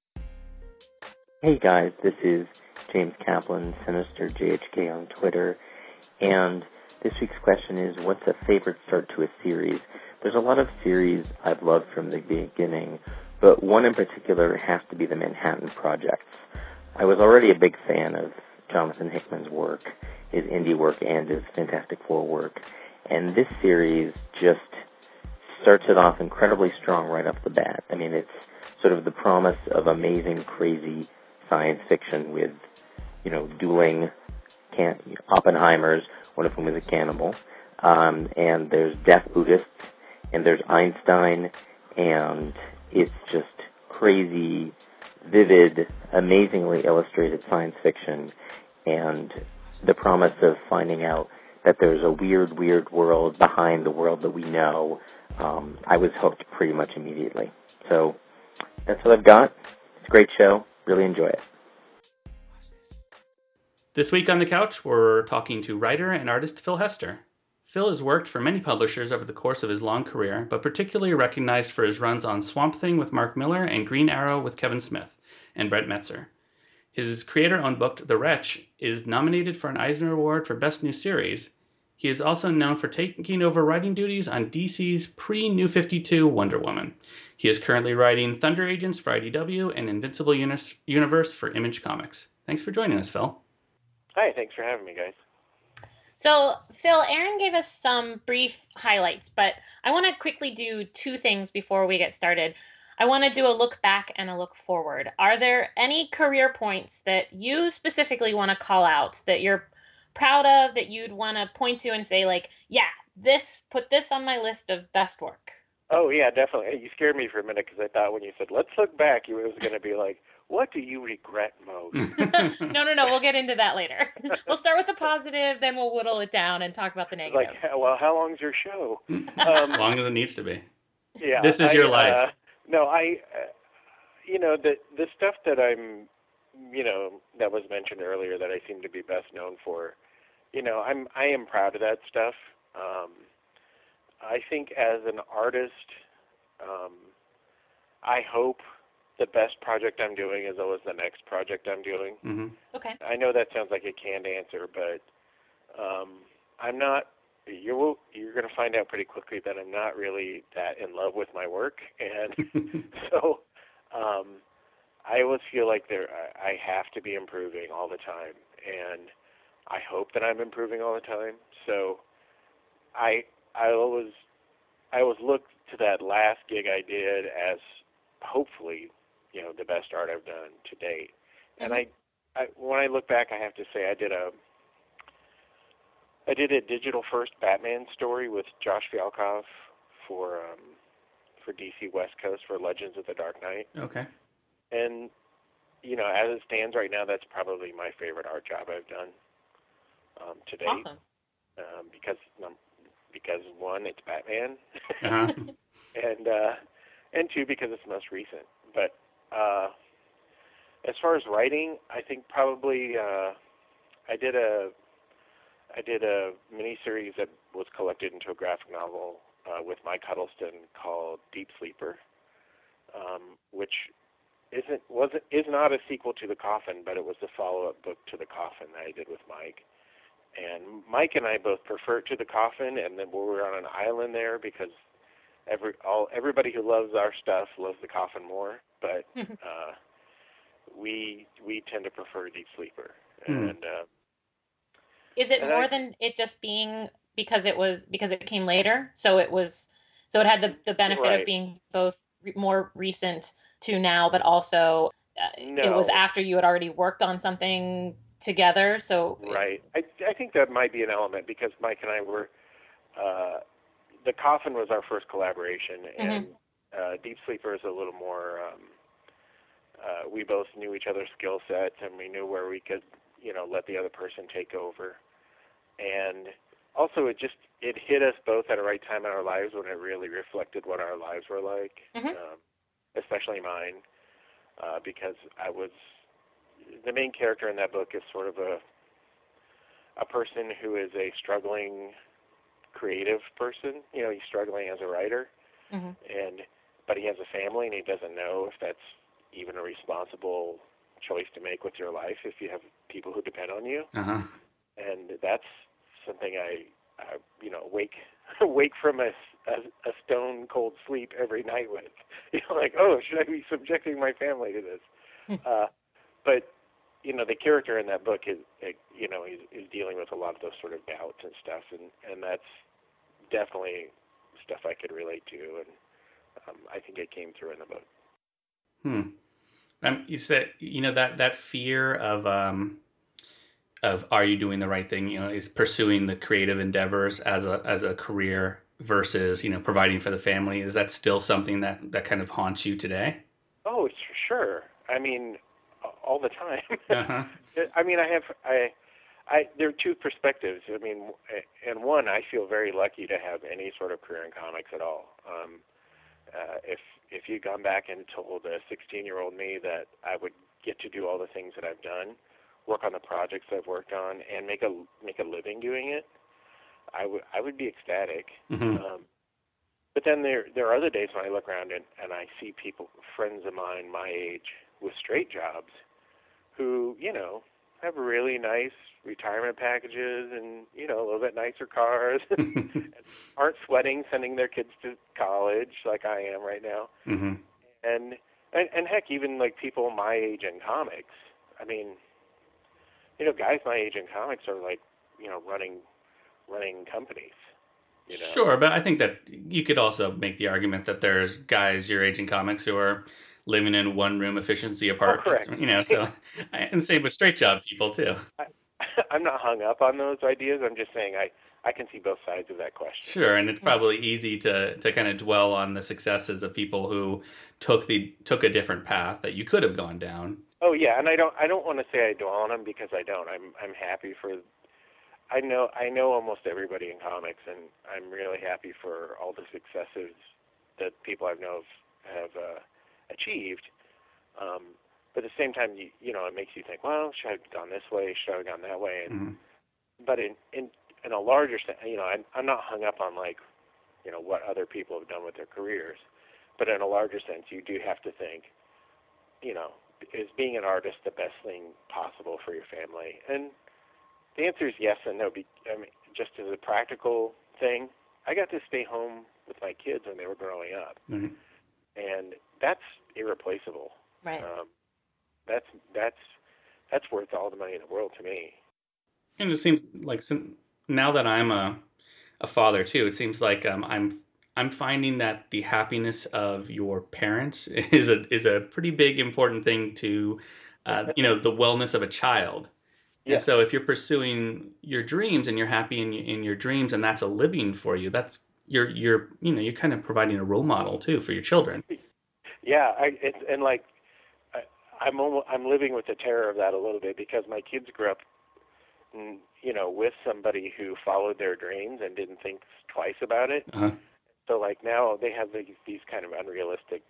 Hey guys, this is James Kaplan, Sinister JHK on Twitter, and this week's question is, what's a favorite start to a series? There's a lot of series I've loved from the beginning, but one in particular has to be the Manhattan Projects. I was already a big fan of Jonathan Hickman's work, his indie work and his Fantastic Four work, and this series just starts it off incredibly strong right off the bat. I mean, it's sort of the promise of amazing, crazy science fiction with, dueling Oppenheimers, one of whom is a cannibal, and there's deaf Buddhists, and there's Einstein, and it's just crazy, vivid, amazingly illustrated science fiction, and the promise of finding out that there's a weird, weird world behind the world that we know. I was hooked pretty much immediately. So that's what I've got. It's a great show. Really enjoy it. This week on The Couch, we're talking to writer and artist Phil Hester. Phil has worked for many publishers over the course of his long career, but particularly recognized for his runs on Swamp Thing with Mark Miller and Green Arrow with Kevin Smith and Brett Metzer. His creator-owned book, The Wretch, is nominated for an Eisner Award for Best New Series. He is also known for taking over writing duties on DC's pre-New 52 Wonder Woman. He is currently writing Thunder Agents for IDW and Invincible Universe for Image Comics. Thanks for joining us, Phil. Hi, thanks for having me, guys. So, Phil, Aaron gave us some brief highlights, but I want to quickly do two things before we get started. I want to do a look back and a look forward. Are there any career points that you specifically want to call out that you're proud of, that you'd want to point to and say, like, yeah, put this on my list of best work? Oh, yeah, definitely. You scared me for a minute because I thought when you said, let's look back, it was going to be like, what do you regret most? No. We'll get into that later. We'll start with the positive, then we'll whittle it down and talk about the negative. Like, well, how long's your show? As long as it needs to be. Yeah. This is your life. The stuff that I'm, that was mentioned earlier that I seem to be best known for, I am proud of that stuff. I think as an artist, I hope the best project I'm doing is always the next project I'm doing. Mm-hmm. Okay. I know that sounds like a canned answer, but I'm not. You're going to find out pretty quickly that I'm not really that in love with my work, and so I always feel like I have to be improving all the time, and I hope that I'm improving all the time. So I always look to that last gig I did as hopefully, the best art I've done to date. And I when I look back, I have to say I did a digital first Batman story with Josh Fialkov for DC West Coast for Legends of the Dark Knight. Okay. And as it stands right now, that's probably my favorite art job I've done to date. Awesome. Because one, it's Batman, Uh-huh. and two, because it's most recent. But as far as writing, I think probably I did a I did a miniseries that was collected into a graphic novel with Mike Huddleston called Deep Sleeper, which is not a sequel to The Coffin, but it was the follow-up book to The Coffin that I did with Mike. And Mike and I both prefer to The Coffin, and then we were on an island there because everybody who loves our stuff loves The Coffin more, but we tend to prefer Deep Sleeper. And is it more than it just being because it came later? So it had the benefit of being both more recent to now, but also it was after you had already worked on something together. So right. I think that might be an element because Mike and I were The Coffin was our first collaboration, and Deep Sleeper is a little more. We both knew each other's skill sets, and we knew where we could, let the other person take over. And also, it hit us both at a right time in our lives when it really reflected what our lives were like, especially mine, because the main character in that book is sort of a person who is a struggling creative person. He's struggling as a writer, but he has a family, and he doesn't know if that's even a responsible choice to make with your life if you have people who depend on you. And that's something I wake from a stone cold sleep every night with. Like, oh, should I be subjecting my family to this? But the character in that book is dealing with a lot of those sort of doubts and stuff, and that's definitely stuff I could relate to, and I think it came through in the book. You said that fear of are you doing the right thing? Is pursuing the creative endeavors as a career versus providing for the family. Is that still something that kind of haunts you today? Oh, sure. I mean, all the time. I mean, there are two perspectives. I mean, and one, I feel very lucky to have any sort of career in comics at all. If you'd gone back and told a 16-year-old me that I would get to do all the things that I've done, work on the projects I've worked on, and make a living doing it, I would be ecstatic. But then there are other days when I look around and I see people, friends of mine my age, with straight jobs, who have really nice retirement packages and a little bit nicer cars, and aren't sweating sending their kids to college like I am right now. And heck, even like people my age in comics. I mean, guys my age in comics are like running companies. Sure, but I think that you could also make the argument that there's guys your age in comics who are living in one-room efficiency apartments. So and same with straight job people too. I'm not hung up on those ideas. I'm just saying I can see both sides of that question. Sure, and it's probably easy to kind of dwell on the successes of people who took a different path that you could have gone down. Oh yeah, and I don't want to say I dwell on them because I don't. I'm happy for. I know almost everybody in comics, and I'm really happy for all the successes that people I know have achieved. But at the same time, it makes you think, well, should I have gone this way? Should I have gone that way? And, but in a larger sense, I'm not hung up on what other people have done with their careers. But in a larger sense, you do have to think, is being an artist the best thing possible for your family? And the answer is yes and no. Just as a practical thing, I got to stay home with my kids when they were growing up, and that's irreplaceable. Right. That's worth all the money in the world to me. And it seems like now that I'm a father too, it seems like I'm finding that the happiness of your parents is a pretty big important thing to the wellness of a child. Yeah. And so if you're pursuing your dreams and you're happy in your dreams and that's a living for you, that's you're kind of providing a role model too for your children. Yeah, I'm living with the terror of that a little bit because my kids grew up, with somebody who followed their dreams and didn't think twice about it. So now they have these kind of unrealistic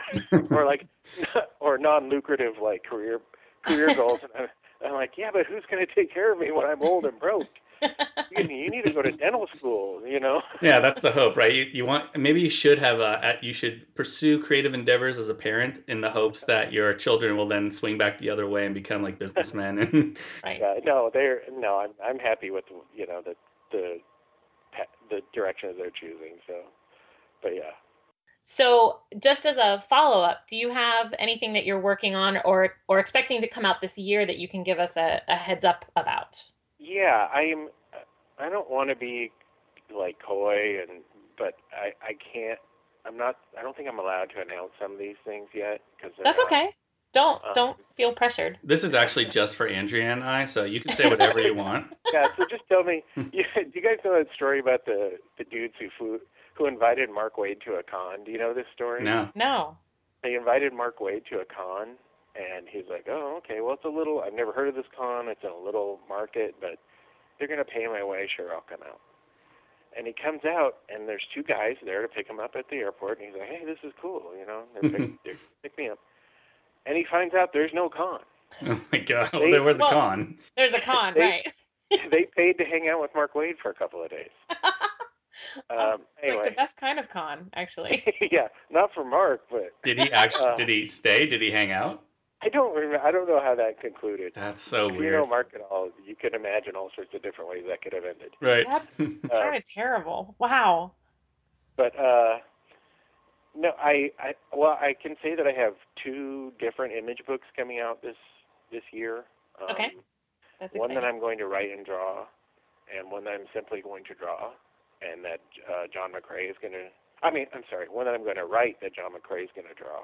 or non-lucrative career goals, and I'm like, yeah, but who's going to take care of me when I'm old and broke? You need to go to dental school, you know? Yeah, that's the hope, right? You want, maybe you should have you should pursue creative endeavors as a parent in the hopes that your children will then swing back the other way and become like businessmen. And Right. I'm happy with, you know, the direction that they're choosing. So, but yeah. So just as a follow-up, do you have anything that you're working on or expecting to come out this year that you can give us a heads up about? Yeah, I don't want to be like coy, but I can't. I don't think I'm allowed to announce some of these things yet because That's okay. Don't feel pressured. this is actually just for Andrea and I, so you can say whatever you want. Yeah, so just tell me. Do you guys know that story about the dudes who invited Mark Waid to a con? Do you know this story? No. They invited Mark Waid to a con, and he's like, "Oh, okay. Well, I've never heard of this con. It's in a little market, but they're going to pay my way. Sure, I'll come out." And he comes out, and there's two guys there to pick him up at the airport, and he's like, "Hey, this is cool, you know. They pick me up." And he finds out there's no con. Oh my God! Well, there was a con. There's a con, right? They paid to hang out with Mark Waid for a couple of days. Anyway, like the best kind of con, actually. Yeah, not for Mark, but did he actually? Did he stay? Did he hang out? I don't remember. I don't know how that concluded. That's so weird. You know Mark at all. You can imagine all sorts of different ways that could have ended. Right. That's kind of terrible. Wow. But no, I can say that I have two different image books coming out this year. Okay. That's one exciting. that I'm going to write and draw, and one that I'm simply going to draw, and that John McCrae is going to. One that I'm going to write that John McCrae is going to draw.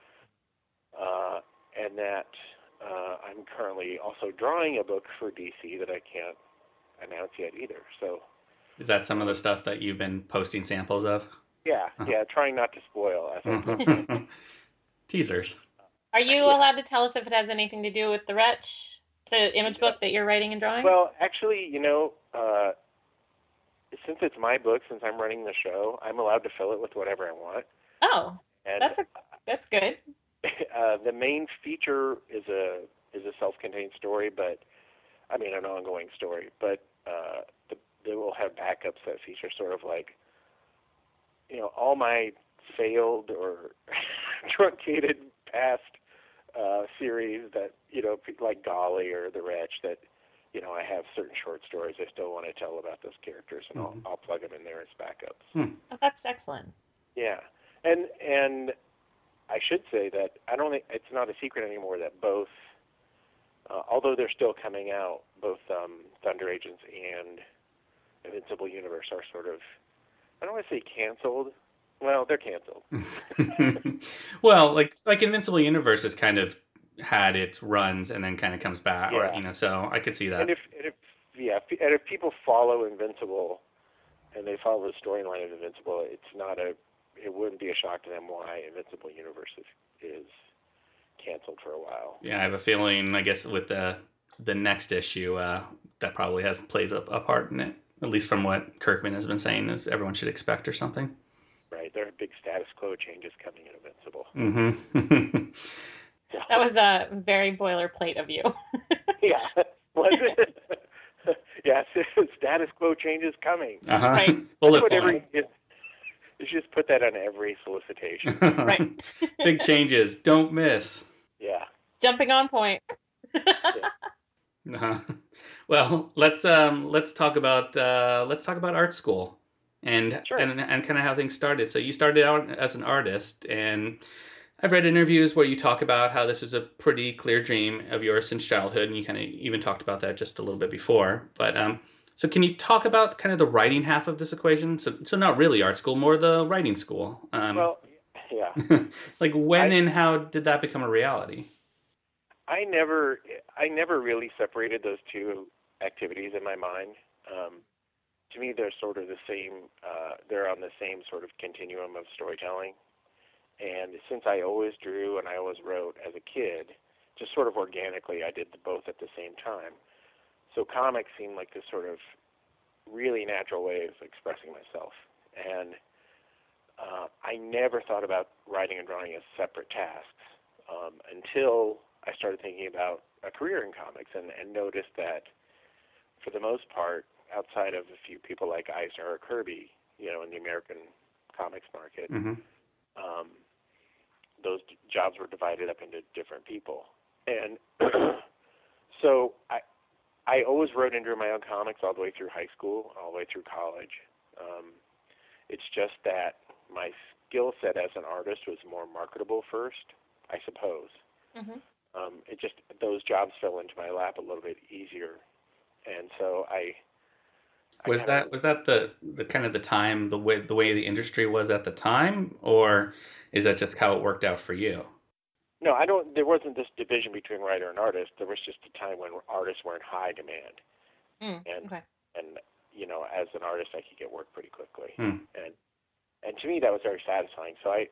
And that I'm currently also drawing a book for DC that I can't announce yet either. So, is that some of the stuff that you've been posting samples of? Yeah, trying not to spoil. I think. Teasers. Are you allowed to tell us if it has anything to do with the Wretch, the image book that you're writing and drawing? Well, actually, you know, since it's my book, since I'm running the show, I'm allowed to fill it with whatever I want. Oh, and that's good. The main feature is a self-contained story, but an ongoing story. But they will have backups that feature sort of like, you know, all my failed or truncated past series that, you know, like Golly or The Wretch, that, you know, I have certain short stories I still want to tell about those characters, and I'll plug them in there as backups. Oh, that's excellent. Yeah, and I should say that it's not a secret anymore that both, although they're still coming out, both Thunder Agents and Invincible Universe are sort of, I don't want to say canceled. Well, they're canceled. Well, like Invincible Universe has kind of had its runs and then kind of comes back, Yeah. or, you know, so I could see that. And if people follow Invincible and they follow the storyline of Invincible, it wouldn't be a shock to them why Invincible Universe is canceled for a while. Yeah, I have a feeling, I guess, with the next issue, that probably plays a part in it, at least from what Kirkman has been saying, is everyone should expect or something. Right, there are big status quo changes coming in Invincible. Mm-hmm. That was a very boilerplate of you. Yeah, was it? Yes, status quo changes coming. Uh-huh. Right. Bullet point. You should just put that on every solicitation. Right. Big changes. Don't miss. Yeah. Jumping on point. Uh-huh. Well, let's talk about art school and Sure. and kind of how things started. So you started out as an artist, and I've read interviews where you talk about how this was a pretty clear dream of yours since childhood, and you kind of even talked about that just a little bit before. But so can you talk about kind of the writing half of this equation? So not really art school, more the writing school. Well, yeah. Like when and how did that become a reality? I never really separated those two activities in my mind. To me, they're sort of the same. They're on the same sort of continuum of storytelling. And since I always drew and I always wrote as a kid, just sort of organically, I did both at the same time. So comics seemed like this sort of really natural way of expressing myself. And I never thought about writing and drawing as separate tasks until I started thinking about a career in comics and noticed that, for the most part, outside of a few people like Eisner or Kirby, you know, in the American comics market, those jobs were divided up into different people. And so I always wrote and drew my own comics all the way through high school, all the way through college. It's just that my skill set as an artist was more marketable first, I suppose. It just, those jobs fell into my lap a little bit easier. And so was that the kind of the time, the way the industry was at the time, or is that just how it worked out for you? No, there wasn't this division between writer and artist. There was just a time when artists were in high demand. And you know, as an artist, I could get work pretty quickly. And to me, that was very satisfying. So I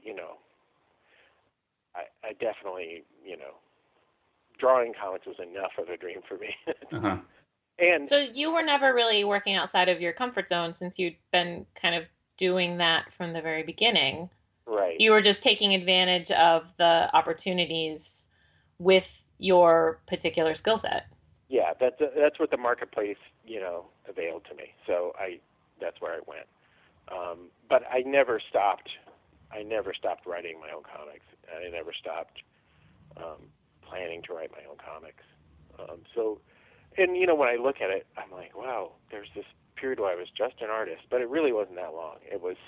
definitely, you know, drawing comics was enough of a dream for me. And so you were never really working outside of your comfort zone, since you'd been kind of doing that from the very beginning. Right. You were just taking advantage of the opportunities with your particular skill set. Yeah, that's what the marketplace, you know, availed to me. So that's where I went. But I never stopped writing my own comics. I never stopped planning to write my own comics. And you know, when I look at it, I'm like, wow, there's this period where I was just an artist, but it really wasn't that long. It was,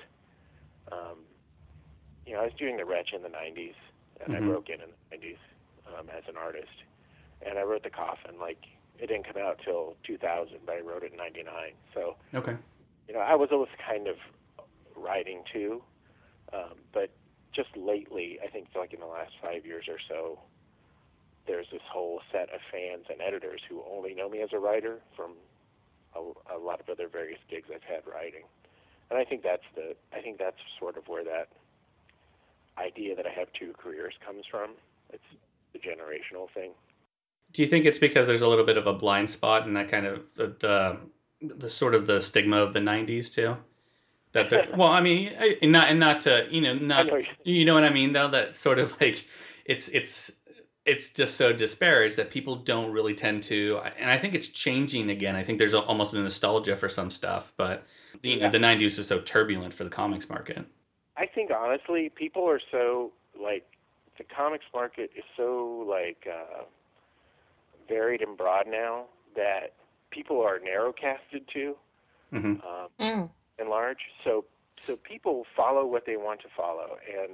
you know, I was doing the Wretch in the 90s, and I broke in the 90s as an artist. And I wrote The Coffin, like, it didn't come out till 2000, but I wrote it in 99. So, you know, I was always kind of writing too, but just lately, I think like in the last 5 years or so, there's this whole set of fans and editors who only know me as a writer from a lot of other various gigs I've had writing. And I think that's sort of where that idea that I have two careers comes from. It's the generational thing. Do you think it's because there's a little bit of a blind spot in that kind of the sort of the stigma of the 90s too? Well, I mean, not to, you know what I mean though, that sort of like it's just so disparaged that people don't really tend to, and I think it's changing again. I think there's almost a nostalgia for some stuff, but the 90s was so turbulent for the comics market. I think honestly, people are so like, the comics market is so like varied and broad now that people are narrowcasted too, and large. So people follow what they want to follow, and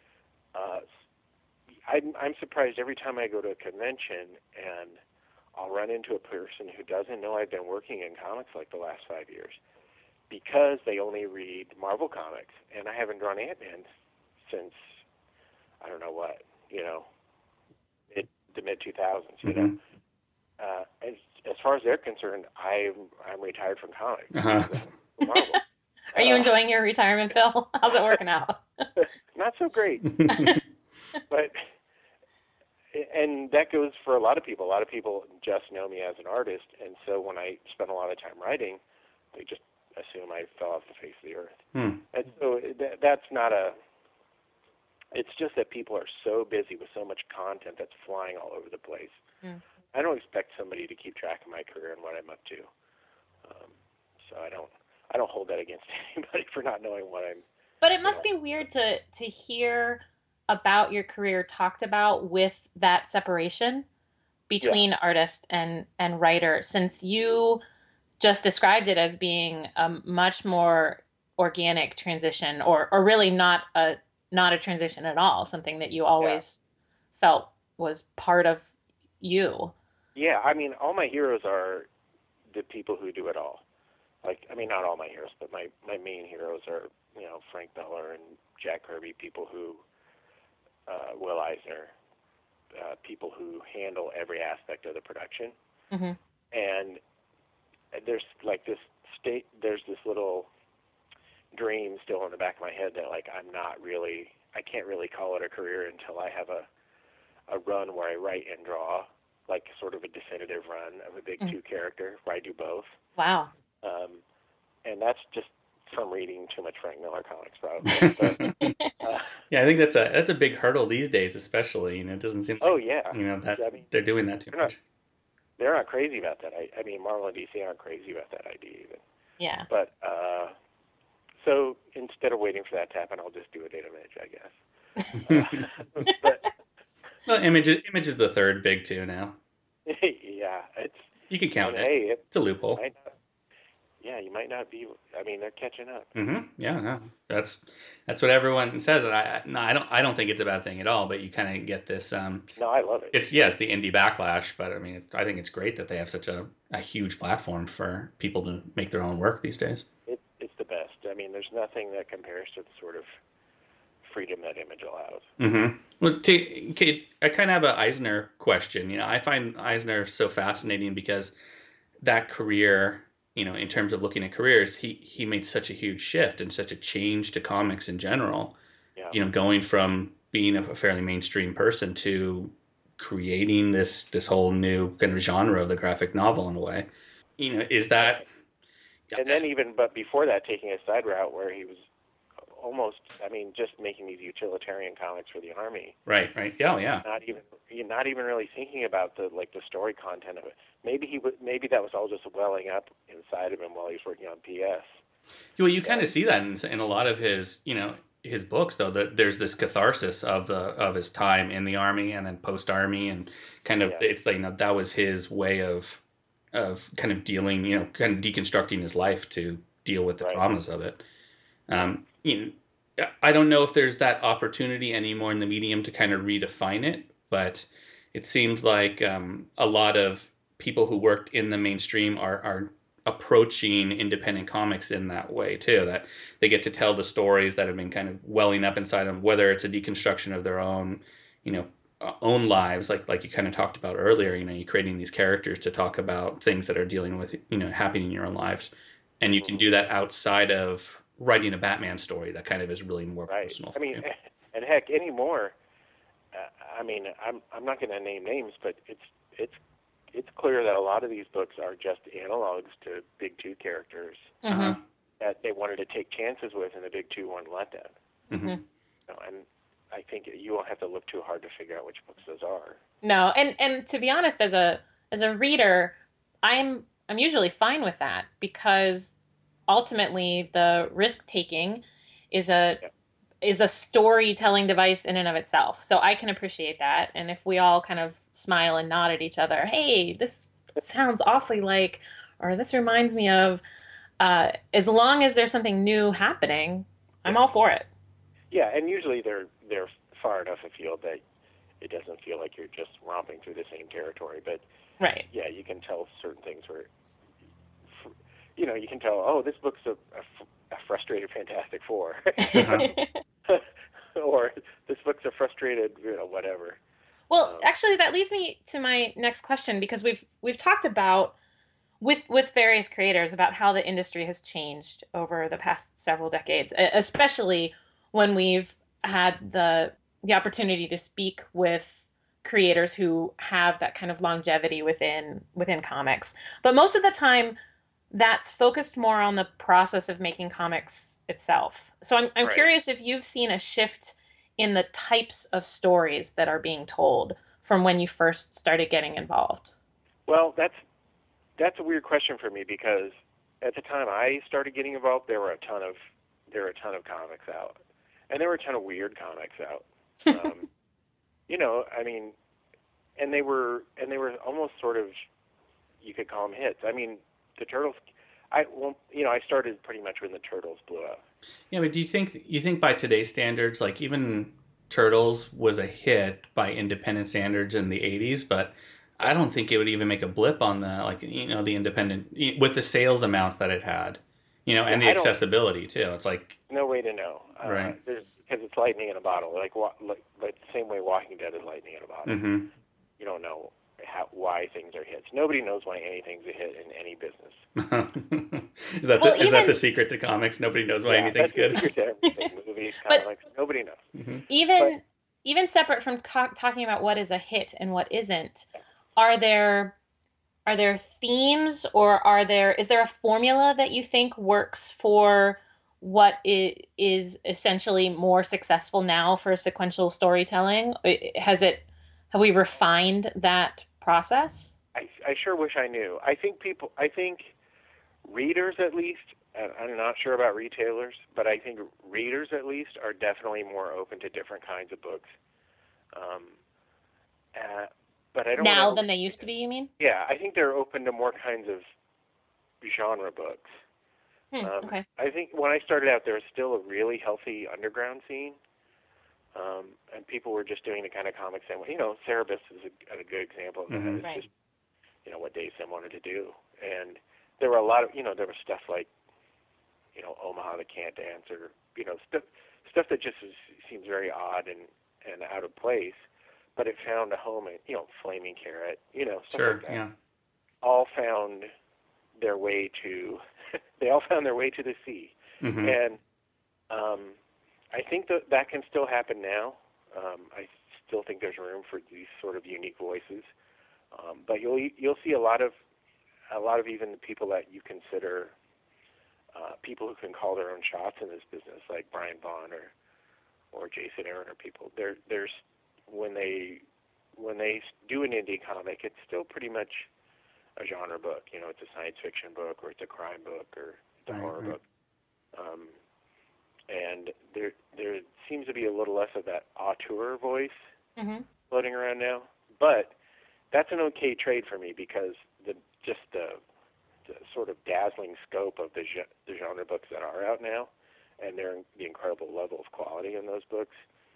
I'm surprised every time I go to a convention and I'll run into a person who doesn't know I've been working in comics like the last 5 years, because they only read Marvel comics, and I haven't drawn Ant-Man since I don't know what, you know, the mid-2000s, you know. As far as they're concerned, I'm retired from comics. Marvel. Are you enjoying your retirement, Phil? How's it working out? Not so great. But, and that goes for a lot of people. A lot of people just know me as an artist, and so when I spend a lot of time writing, they just assume I fell off the face of the earth. And so that's not it's just that people are so busy with so much content that's flying all over the place. I don't expect somebody to keep track of my career and what I'm up to. So I don't hold that against anybody for not knowing what I'm. But it must be weird to hear about your career talked about with that separation between artist and writer, since you just described it as being a much more organic transition, or really not a transition at all, something that you always felt was part of you. Yeah, I mean, all my heroes are the people who do it all. Like, I mean, not all my heroes, but my main heroes are, you know, Frank Miller and Jack Kirby, people who, Will Eisner, people who handle every aspect of the production. And there's like there's this little dream still in the back of my head that like I can't really call it a career until I have a run where I write and draw, like sort of a definitive run of a big two character where I do both. Wow. And that's just from reading too much Frank Miller comics, probably. But, yeah, I think that's a big hurdle these days, especially. You know, it doesn't seem like, you know, that they're doing that too much. they're not crazy about that. I mean, Marvel and DC aren't crazy about that idea even. Yeah. But so instead of waiting for that to happen, I'll just do it in Image, I guess. But Well, Image is the third big two now. yeah, You can count it. Hey, it's a loophole. You might not be. I mean, they're catching up. Mm-hmm. Yeah, no, that's what everyone says, and I don't think it's a bad thing at all. But you kind of get this. No, I love it. It's the indie backlash, but I mean, I think it's great that they have such a huge platform for people to make their own work these days. It's the best. I mean, there's nothing that compares to the sort of freedom that Image allows. Mm-hmm. Well, Kate, I kind of have an Eisner question. You know, I find Eisner so fascinating because that career, you know, in terms of looking at careers, he made such a huge shift and such a change to comics in general. Yeah. You know, going from being a fairly mainstream person to creating this whole new kind of genre of the graphic novel in a way. You know, is that... And then but before that, taking a side route where he was almost, I mean, just making these utilitarian comics for the Army. Right. Yeah, yeah. Not even really thinking about the story content of it. Maybe that was all just welling up inside of him while he was working on PS. Well, you kind of see that in a lot of his, you know, his books, though, that there's this catharsis of his time in the Army and then post-Army, and kind of it's like, you know, that was his way of kind of dealing, you know, kind of deconstructing his life to deal with the traumas of it. You know, I don't know if there's that opportunity anymore in the medium to kind of redefine it, but it seems like a lot of people who worked in the mainstream are approaching independent comics in that way too, that they get to tell the stories that have been kind of welling up inside them, whether it's a deconstruction of their own, you know, own lives, like you kind of talked about earlier. You know, you're creating these characters to talk about things that are dealing with, you know, happening in your own lives, and you can do that outside of writing a Batman story that kind of is really more personal. I mean, and heck, anymore. I mean, I'm not going to name names, but it's clear that a lot of these books are just analogs to Big Two characters that they wanted to take chances with, and the Big Two wouldn't let them. Mm-hmm. You know, and I think you won't have to look too hard to figure out which books those are. No, and to be honest, as a reader, I'm usually fine with that, because ultimately the risk taking is a storytelling device in and of itself. So I can appreciate that. And if we all kind of smile and nod at each other, hey, this sounds awfully like, or this reminds me of, as long as there's something new happening, I'm all for it. Yeah, and usually they're far enough afield that it doesn't feel like you're just romping through the same territory. But right, yeah, you can tell certain things where, you know, you can tell, oh, this book's a frustrated Fantastic Four, or this book's a frustrated, you know, whatever. Well, actually, that leads me to my next question, because we've talked about with various creators about how the industry has changed over the past several decades, especially when we've had the opportunity to speak with creators who have that kind of longevity within comics. But most of the time, that's focused more on the process of making comics itself. So I'm curious if you've seen a shift in the types of stories that are being told from when you first started getting involved. Well, that's a weird question for me, because at the time I started getting involved, there were a ton of comics out, and there were a ton of weird comics out. You know, I mean, and they were almost sort of, you could call them hits. I mean, the Turtles, I started pretty much when the Turtles blew up. Yeah, but do you think by today's standards, like even Turtles was a hit by independent standards in the 80s, but I don't think it would even make a blip on the, like, you know, the independent, with the sales amounts that it had, you know, and the accessibility too. It's like, no way to know, right? Because it's lightning in a bottle, like the same way Walking Dead is lightning in a bottle. Mm-hmm. You don't know why things are hits. Nobody knows why anything's a hit in any business. Is that the secret to comics? Nobody knows why anything's good. The secret to everything. Movies, comics, nobody knows. Mm-hmm. Even separate from talking about what is a hit and what isn't, are there themes, or is there a formula that you think works for what is essentially more successful now for sequential storytelling? Have we refined that process? I sure wish I knew. I think readers at least, I'm not sure about retailers, but I think readers at least are definitely more open to different kinds of books. But I don't now than they used to be, you mean? Yeah, I think they're open to more kinds of genre books. Okay. I think when I started out, there was still a really healthy underground scene, and people were just doing the kind of comics that, Cerebus is a good example of that. Mm-hmm. It's Right. just, what Dave Sim wanted to do. And there were a lot of, there was stuff like, Omaha the Can't Dance, or, stuff that just seems very odd and out of place, but it found a home in, Flaming Carrot, stuff Sure, like that. yeah. All found their way to, they all found their way to the sea. Mm-hmm. And I think that can still happen now. I still think there's room for these sort of unique voices. But you'll see a lot of even the people that you consider people who can call their own shots in this business, like Brian Vaughn or Jason Aaron, or people. There's when they do an indie comic, it's still pretty much a genre book. It's a science fiction book, or it's a crime book, or it's a horror book. And there seems to be a little less of that auteur voice floating around now. But that's an okay trade for me, because the sort of dazzling scope of the genre books that are out now, and the incredible level of quality in those books,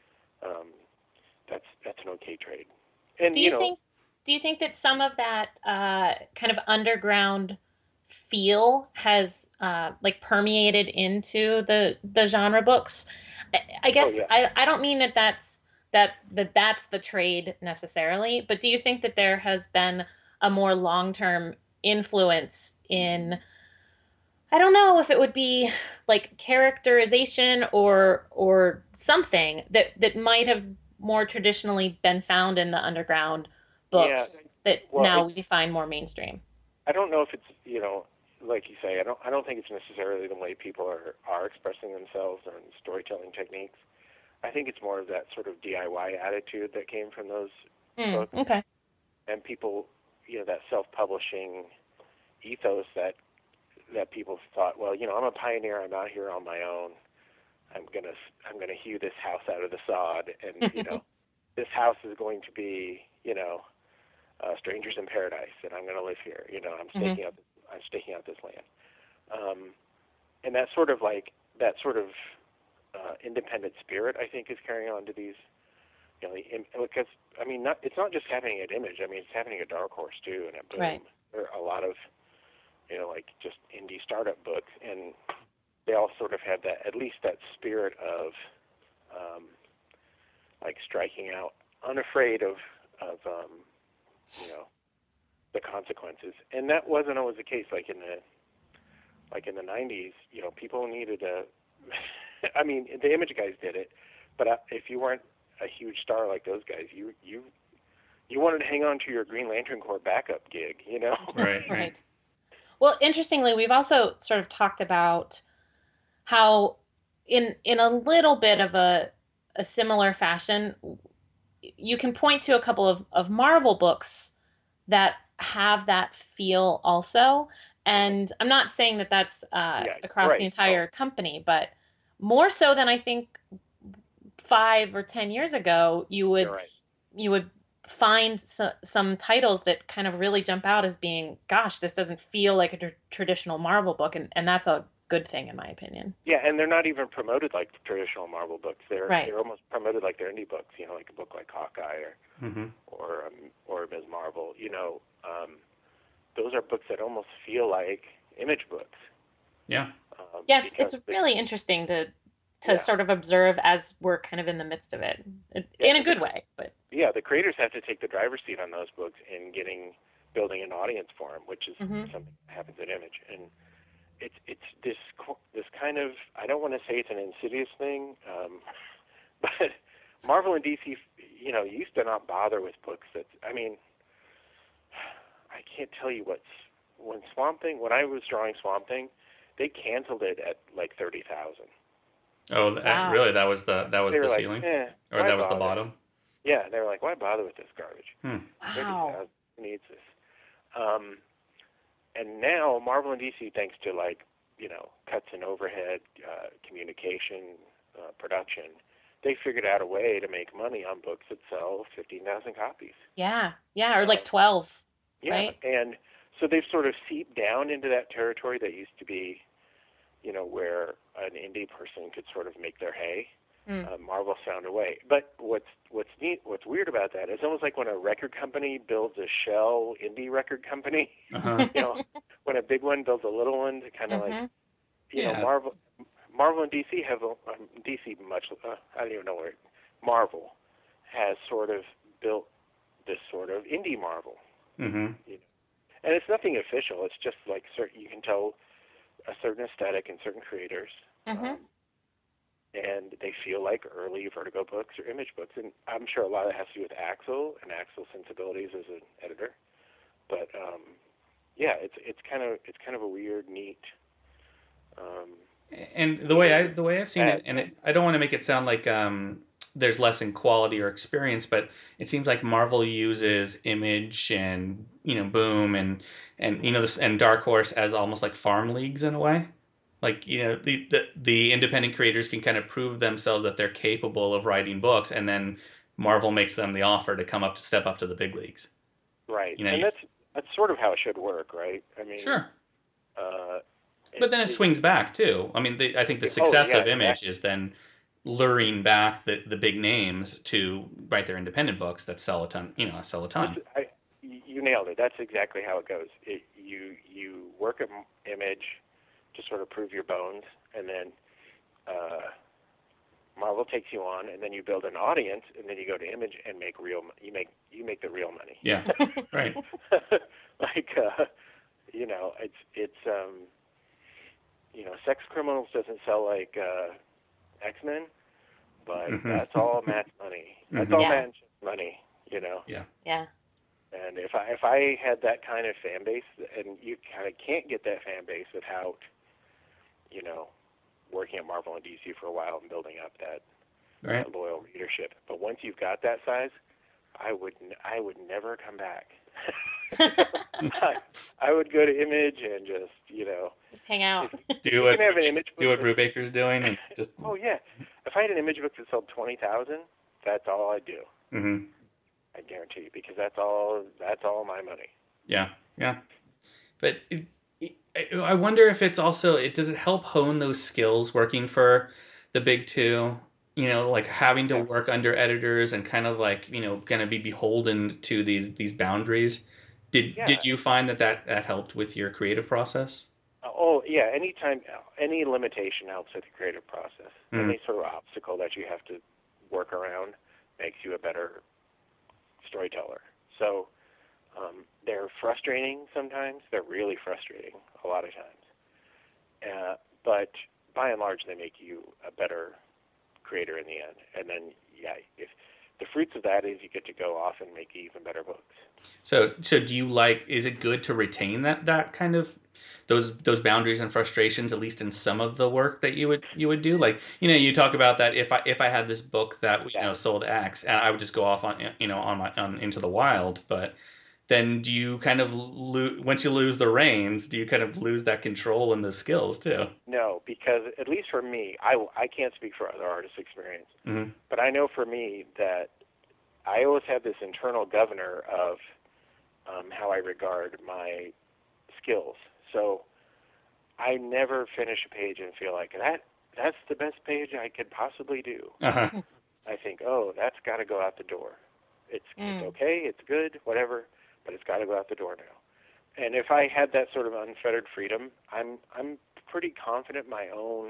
that's an okay trade. And do you think that some of that kind of underground feel has permeated into the genre books? I guess I don't mean that's the trade necessarily, but do you think that there has been a more long-term influence in, I don't know if it would be like characterization or something that might have more traditionally been found in the underground books now we find more mainstream? I don't know if it's, like you say, I don't think it's necessarily the way people are expressing themselves and storytelling techniques. I think it's more of that sort of DIY attitude that came from those books. Okay. And people, that self-publishing ethos that people thought, well, I'm a pioneer. I'm out here on my own. I'm gonna hew this house out of the sod, and this house is going to be, strangers in paradise, and I'm gonna live here. I'm staking out this land. And that sort of independent spirit, I think, is carrying on to these, because it's not just happening at Image. It's happening at Dark Horse too, and at Boom. Right. There are a lot of, just indie startup books, and they all sort of have that, at least that spirit of, striking out, unafraid of the consequences. And that wasn't always the case. Like in the 90s, people needed the Image guys did it, but if you weren't a huge star like those guys, you wanted to hang on to your Green Lantern Corps backup gig, Right. Well, interestingly, we've also sort of talked about how in a little bit of a similar fashion, you can point to a couple of Marvel books that have that feel also. And I'm not saying that that's across the entire company, but more so than I think 5 or 10 years ago, you would find some titles that kind of really jump out as being, gosh, this doesn't feel like a traditional Marvel book, and that's a good thing in my opinion. Yeah, and they're not even promoted like traditional Marvel books. They're almost promoted like they're indie books. Like a book like Hawkeye or Ms. Marvel. Those are books that almost feel like Image books. Yeah. It's really interesting to sort of observe as we're kind of in the midst of it, in a good way. But the creators have to take the driver's seat on those books in building an audience for them, which is something that happens at Image. And it's this kind of, I don't want to say it's an insidious thing, but Marvel and DC, used to not bother with books that, I can't tell you when I was drawing Swamp Thing, they canceled it at like 30,000. Oh, wow. Really? That was the ceiling, or that was the bottom? Yeah, they were like, why bother with this garbage? Wow. 30,000 needs this. And now Marvel and DC, thanks to cuts in overhead, communication, production, they figured out a way to make money on books that sell 15,000 copies. Yeah, or like 12. Yeah, right? And so they've sort of seeped down into that territory that used to be, where an indie person could sort of make their hay. Marvel found a way. But what's neat, what's weird about that, it's almost like when a record company builds a shell indie record company. When a big one builds a little one, to kind of Marvel and DC have DC much. I don't even know where. Marvel has sort of built this sort of indie Marvel. And it's nothing official. It's just like you can tell a certain aesthetic in certain creators. And they feel like early Vertigo books or Image books, and I'm sure a lot of that has to do with Axel and Axel's sensibilities as an editor. But it's kind of a weird, neat. And the way I've seen it, and I don't want to make it sound like there's less in quality or experience, but it seems like Marvel uses Image and Boom and and Dark Horse as almost like farm leagues in a way. Like, the independent creators can kind of prove themselves that they're capable of writing books, and then Marvel makes them the offer to step up to the big leagues. Right. And that's sort of how it should work, right? I mean, sure. But then it swings back too. I mean, I think the success of Image is then luring back the big names to write their independent books that sell a ton. You nailed it. That's exactly how it goes. You work at Image to sort of prove your bones, and then Marvel takes you on, and then you build an audience, and then you go to Image and make you make the real money. Yeah, right. Sex Criminals doesn't sell like X-Men, but that's all Matt's money. That's all Matt's money. Yeah. And if I had that kind of fan base, and you kind of can't get that fan base without working at Marvel and DC for a while and building up that loyal readership. But once you've got that size, I would never come back. I would go to Image and just hang out. do what Brubaker's doing, and just. Oh yeah, if I had an Image book that sold 20,000, that's all I'd do. I guarantee you, because that's all my money. Yeah. But I wonder if it's also does it help hone those skills working for the big two? Like having to work under editors and kind of like going to be beholden to these boundaries. Did you find that helped with your creative process? Oh yeah, any limitation helps with the creative process. Any sort of obstacle that you have to work around makes you a better storyteller. So they're frustrating sometimes. They're really frustrating a lot of times. But by and large, they make you a better creator in the end. And then, if the fruits of that is you get to go off and make even better books. So do you is it good to retain that kind of those boundaries and frustrations, at least in some of the work that you would do? Like, you talk about that if I had this book that sold X, and I would just go off on into the wild, but then do you kind of once you lose the reins, do you kind of lose that control and the skills too? No, because at least for me, I can't speak for other artists' experience, but I know for me that I always have this internal governor of how I regard my skills. So I never finish a page and feel like that's the best page I could possibly do. I think, that's got to go out the door. It's okay, it's good, whatever, but it's got to go out the door now. And if I had that sort of unfettered freedom, I'm pretty confident my own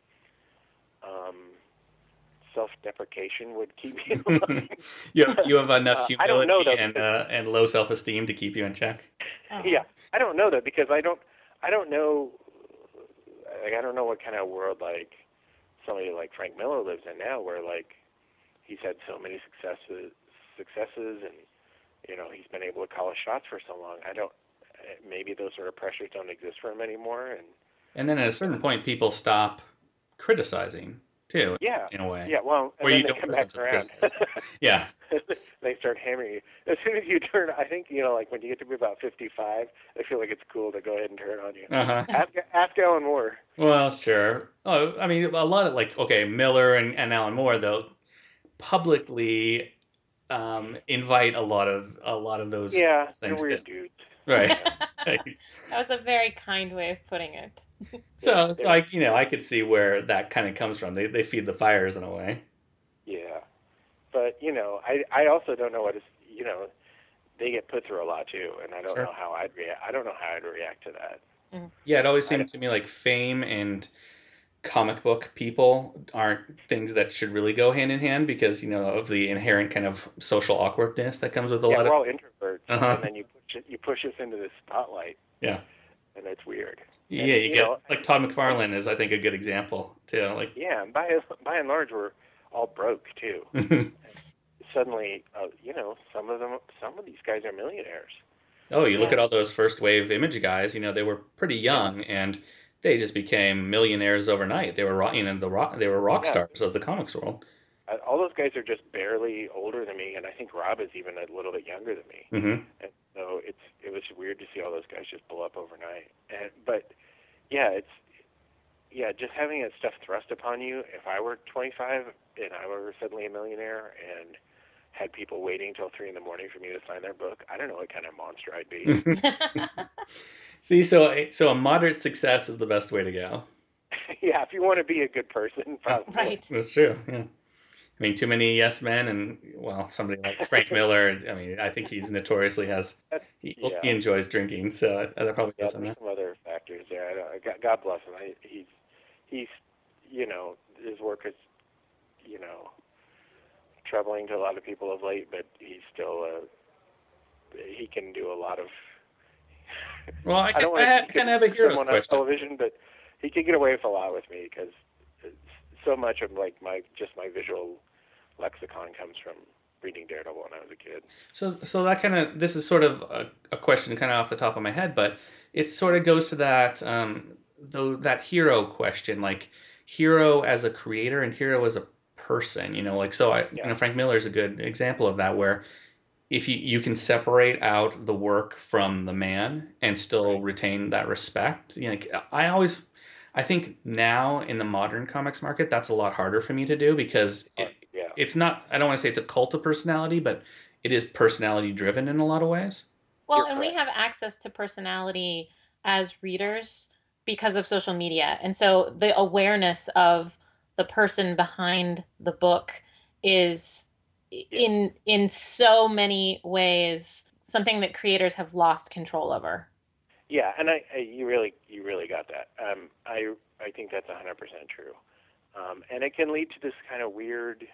self-deprecation would keep me alive. you have enough humility and low self-esteem to keep you in check. Yeah, I don't know that, because I don't know. I don't know what kind of world like somebody like Frank Miller lives in now, where he's had so many successes, and he's been able to call his shots for so long. Maybe those sort of pressures don't exist for him anymore, and then at a certain point, people stop criticizing too. Yeah, in a way. Yeah, well, and where then you they don't come listen back to around. Yeah. they start hammering you. As soon as you turn, I think, like when you get to be about 55, I feel like it's cool to go ahead and turn on you. Uh-huh. Ask Alan Moore. Well, sure. Oh, I mean, a lot of Miller and Alan Moore, though, publicly invite a lot of those Yeah, they're things. weird dudes. Right. That was a very kind way of putting it. So I could see where that kind of comes from. They feed the fires in a way. Yeah, but I also don't know what is they get put through a lot too, and I don't know how I'd react. I don't know how I'd react to that. Yeah, it always seemed to me like fame and comic book people aren't things that should really go hand in hand because of the inherent kind of social awkwardness that comes with a lot of. We're all introverts, and then you push us into the spotlight. Yeah. And it's weird. Yeah, and, you get like Todd McFarlane is, I think, a good example too. Like. Yeah, and by and large, we're all broke too. Suddenly, some of these guys are millionaires. Oh, you look at all those first wave Image guys. They were pretty young, and they just became millionaires overnight. They were they were rock stars of the comics world. All those guys are just barely older than me, and I think Rob is even a little bit younger than me. Mm-hmm. And so it was weird to see all those guys just blow up overnight. Just having that stuff thrust upon you. If I were 25 and I were suddenly a millionaire and had people waiting till 3 a.m. for me to sign their book, I don't know what kind of monster I'd be. See, so a moderate success is the best way to go. Yeah, if you want to be a good person, probably. Right. That's true. Yeah. I mean, too many yes men, and somebody like Frank Miller. I mean, I think he's notoriously he enjoys drinking, so that probably does something. Some other factors there. God bless him. He's his work is troubling to a lot of people of late, but he's still he can do a lot of. Well, I kind of have a hero's question. On television, but he could get away with a lot with me because so much of my visual lexicon comes from reading Daredevil when I was a kid. So that this is sort of a question kind of off the top of my head, but it sort of goes to that that hero question, like hero as a creator and hero as a person. Frank Miller is a good example of that, where if you can separate out the work from the man and still retain that respect. I think now in the modern comics market, that's a lot harder for me to do because it's not, I don't want to say it's a cult of personality, but it is personality driven in a lot of ways. Well, and we have access to personality as readers because of social media. And so the awareness of the person behind the book is in so many ways something that creators have lost control over. Yeah, and you really got that. I think that's 100% true, and it can lead to this kind of weird.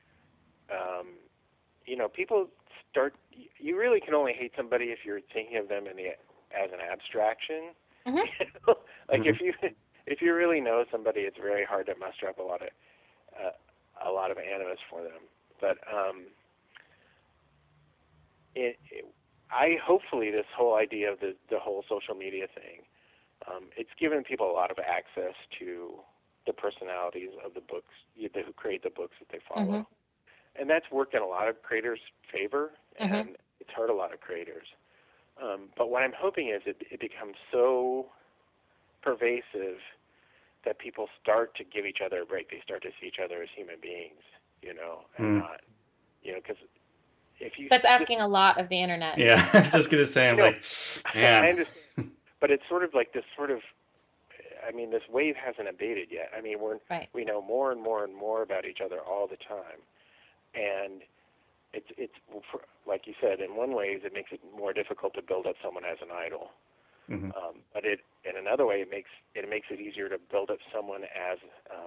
People start. You really can only hate somebody if you're thinking of them as an abstraction. Mm-hmm. If you really know somebody, it's very hard to muster up a lot of animus for them. But hopefully this whole idea of the whole social media thing, it's given people a lot of access to the personalities of the books who create the books that they follow. Mm-hmm. And that's worked in a lot of creators' favor, and Mm-hmm. it's hurt a lot of creators. But what I'm hoping is it becomes so pervasive that people start to give each other a break. They start to see each other as human beings, and not, because if you... That's asking a lot of the internet. Yeah, I was just going to say, man. I understand. But it's sort of like this this wave hasn't abated yet. I mean, we know more and more and more about each other all the time. And it's like you said, in one way, it makes it more difficult to build up someone as an idol. Mm-hmm. But in another way, it makes it easier to build up someone as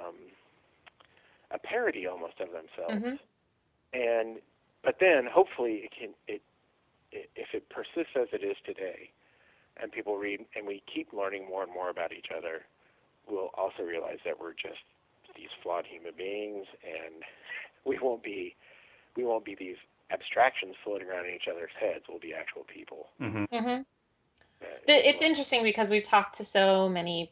a parody almost of themselves. Mm-hmm. But then hopefully if it persists as it is today, and people read and we keep learning more and more about each other, we'll also realize that we're just these flawed human beings, and we won't be these abstractions floating around in each other's heads. We'll be actual people. Mm-hmm. Mm-hmm. It's interesting because we've talked to so many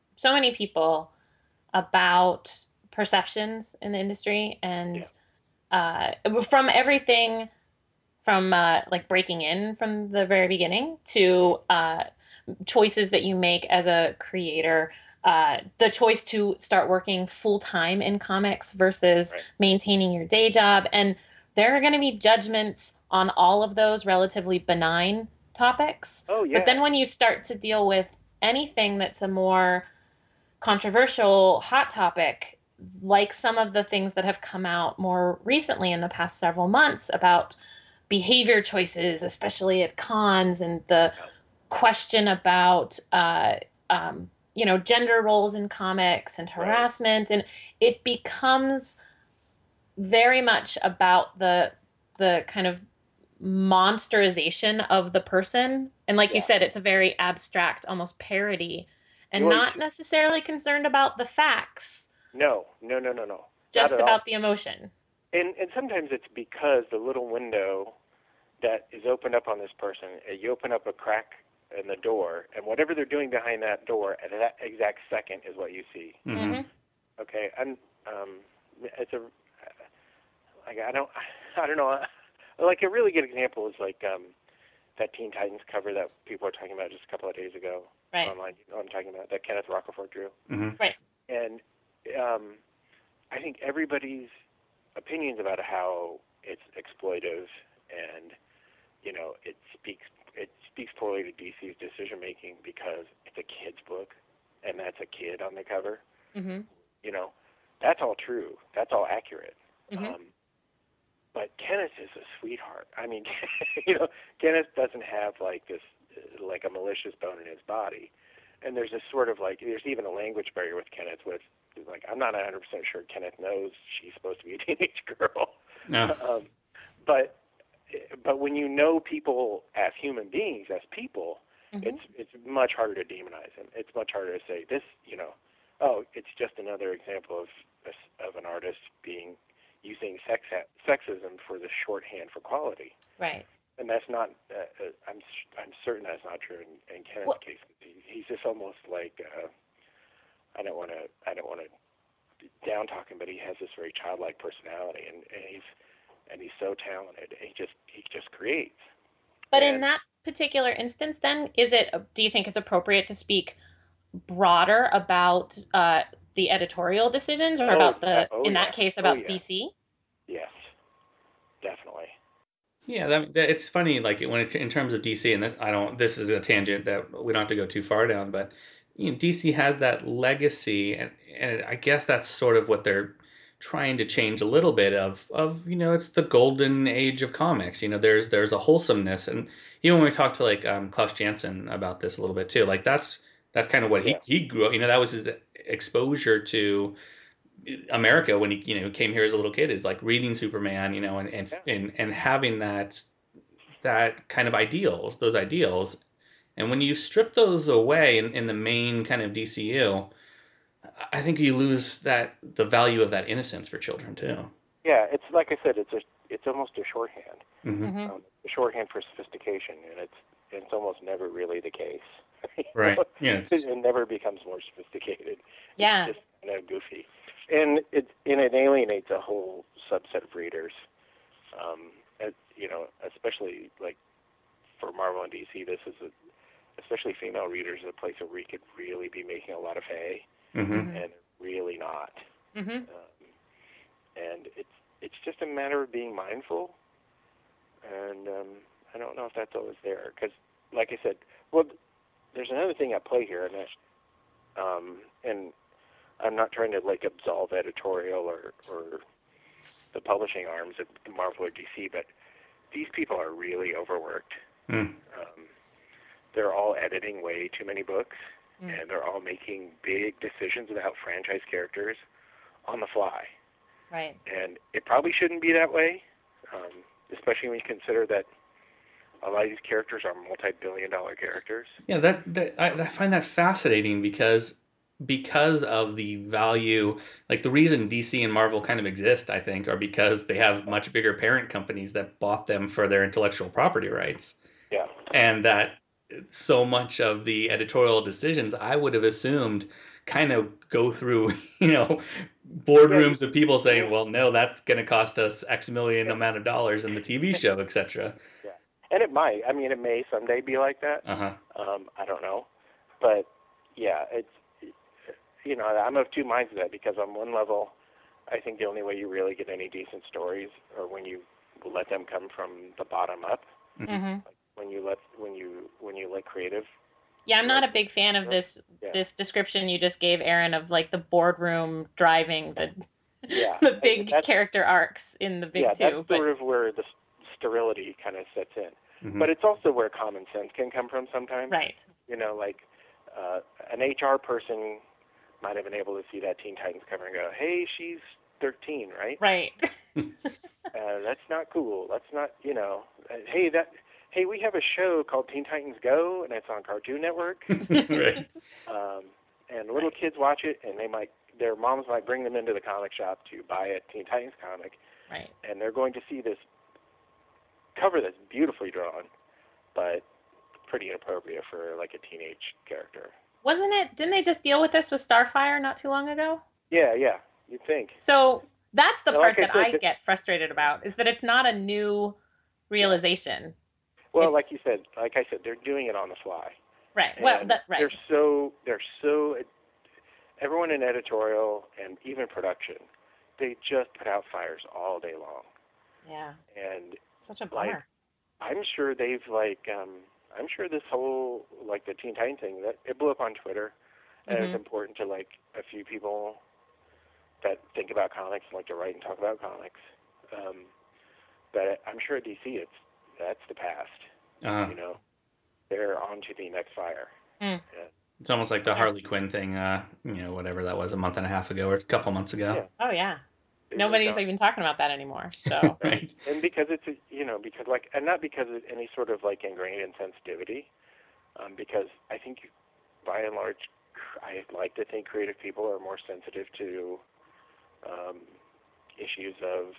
people about perceptions in the industry, and from everything from like breaking in from the very beginning to choices that you make as a creator, the choice to start working full time in comics versus maintaining your day job. And there are going to be judgments on all of those relatively benign topics. Oh, yeah. But then when you start to deal with anything that's a more controversial, hot topic, like some of the things that have come out more recently in the past several months about behavior choices, especially at cons, and the question about gender roles in comics and harassment, and it becomes very much about the kind of monsterization of the person, and like you said, it's a very abstract, almost parody, and not necessarily concerned about the facts. No. Just about the emotion. And sometimes it's because the little window that is opened up on this person, you open up a crack in the door, and whatever they're doing behind that door at that exact second is what you see. Mm-hmm. Okay, it's a like I don't know. Like a really good example is like that Teen Titans cover that people were talking about just a couple of days ago online. You know what I'm talking about, that Kenneth Rocafort drew. Mm-hmm. Right. And I think everybody's opinions about how it's exploitive and it speaks poorly to DC's decision making because it's a kid's book and that's a kid on the cover. Mm-hmm. That's all true. That's all accurate. Mm-hmm. But Kenneth is a sweetheart. I mean, Kenneth doesn't have like this, like a malicious bone in his body. And there's this sort of like, there's even a language barrier with Kenneth with, like, I'm not 100% sure Kenneth knows she's supposed to be a teenage girl. No. But when you know people as human beings, as people, mm-hmm. it's much harder to demonize them. It's much harder to say this, it's just another example of an artist using sexism for the shorthand for quality. Right. And that's not. I'm certain that's not true in Kenneth's case. He's just almost like. I don't want to down talk him, but he has this very childlike personality, and he's so talented. He just creates. But in that particular instance, then, do you think it's appropriate to speak broader about the editorial decisions, or about that case about DC? Yes, definitely. Yeah, it's funny. Like in terms of DC, and this is a tangent that we don't have to go too far down, but DC has that legacy, and I guess that's sort of what they're trying to change a little bit of it's the golden age of comics. There's a wholesomeness, and even when we talked to like Klaus Janson about this a little bit too, like that's kind of what he grew up. That was his exposure to America when he came here as a little kid, is like reading Superman, and having that kind of those ideals. And when you strip those away in the main kind of DCU, I think you lose the value of that innocence for children too. Yeah, it's like I said, it's almost a shorthand, mm-hmm. A shorthand for sophistication, and it's almost never really the case. Right. Yeah. It never becomes more sophisticated. Yeah. It's just kind of goofy, and it alienates a whole subset of readers. Especially like for Marvel and DC, this is especially female readers, is a place where we could really be making a lot of hay, mm-hmm. and really not. Mm-hmm. And it's just a matter of being mindful, and I don't know if that's always there, because, like I said, there's another thing at play here, and I'm not trying to like absolve editorial or the publishing arms of Marvel or DC, but these people are really overworked. Mm. They're all editing way too many books, and they're all making big decisions about franchise characters on the fly. Right. And it probably shouldn't be that way, especially when you consider that a lot of these characters are multi-billion-dollar characters. Yeah, I find that fascinating because of the value, like the reason DC and Marvel kind of exist, I think, are because they have much bigger parent companies that bought them for their intellectual property rights. Yeah. And that so much of the editorial decisions, I would have assumed, kind of go through, boardrooms of people saying, well, no, that's going to cost us X million amount of dollars in the TV show, etc. Yeah, and it might. I mean, it may someday be like that. I don't know, but yeah, it's I'm of two minds of that, because on one level, I think the only way you really get any decent stories are when you let them come from the bottom up. Mm-hmm. Like when you let creative. Yeah, I'm not a big fan of this description you just gave, Aaron, of like the boardroom driving the big character arcs in the big two. That's sort of where the sterility kind of sets in. Mm-hmm. But it's also where common sense can come from sometimes. Right. Like an HR person might have been able to see that Teen Titans cover and go, hey, she's 13, right? Right. That's not cool. That's not, hey, we have a show called Teen Titans Go, and it's on Cartoon Network. Right. And little kids watch it, and their moms might bring them into the comic shop to buy a Teen Titans comic. Right. And they're going to see this cover that's beautifully drawn, but pretty inappropriate for like a teenage character. Didn't they just deal with this with Starfire not too long ago? Yeah, you'd think. So that's the part that I get frustrated about, is that it's not a new realization. Well, like I said, they're doing it on the fly. Right. And well, right. They're so everyone in editorial and even production, they just put out fires all day long. Yeah. And such a bummer. I'm sure they've I'm sure this whole the Teen Titans thing, that it blew up on Twitter, and it's important to a few people that think about comics and like to write and talk about comics. But I'm sure at DC that's the past. They're on to the next fire. Mm. Yeah. It's almost like the Harley Quinn thing, whatever that was, a month and a half ago or a couple months ago. Yeah. Oh yeah. Nobody's even talking about that anymore. So right. And because it's and not because of any sort of ingrained insensitivity, because I think by and large, I like to think creative people are more sensitive to issues of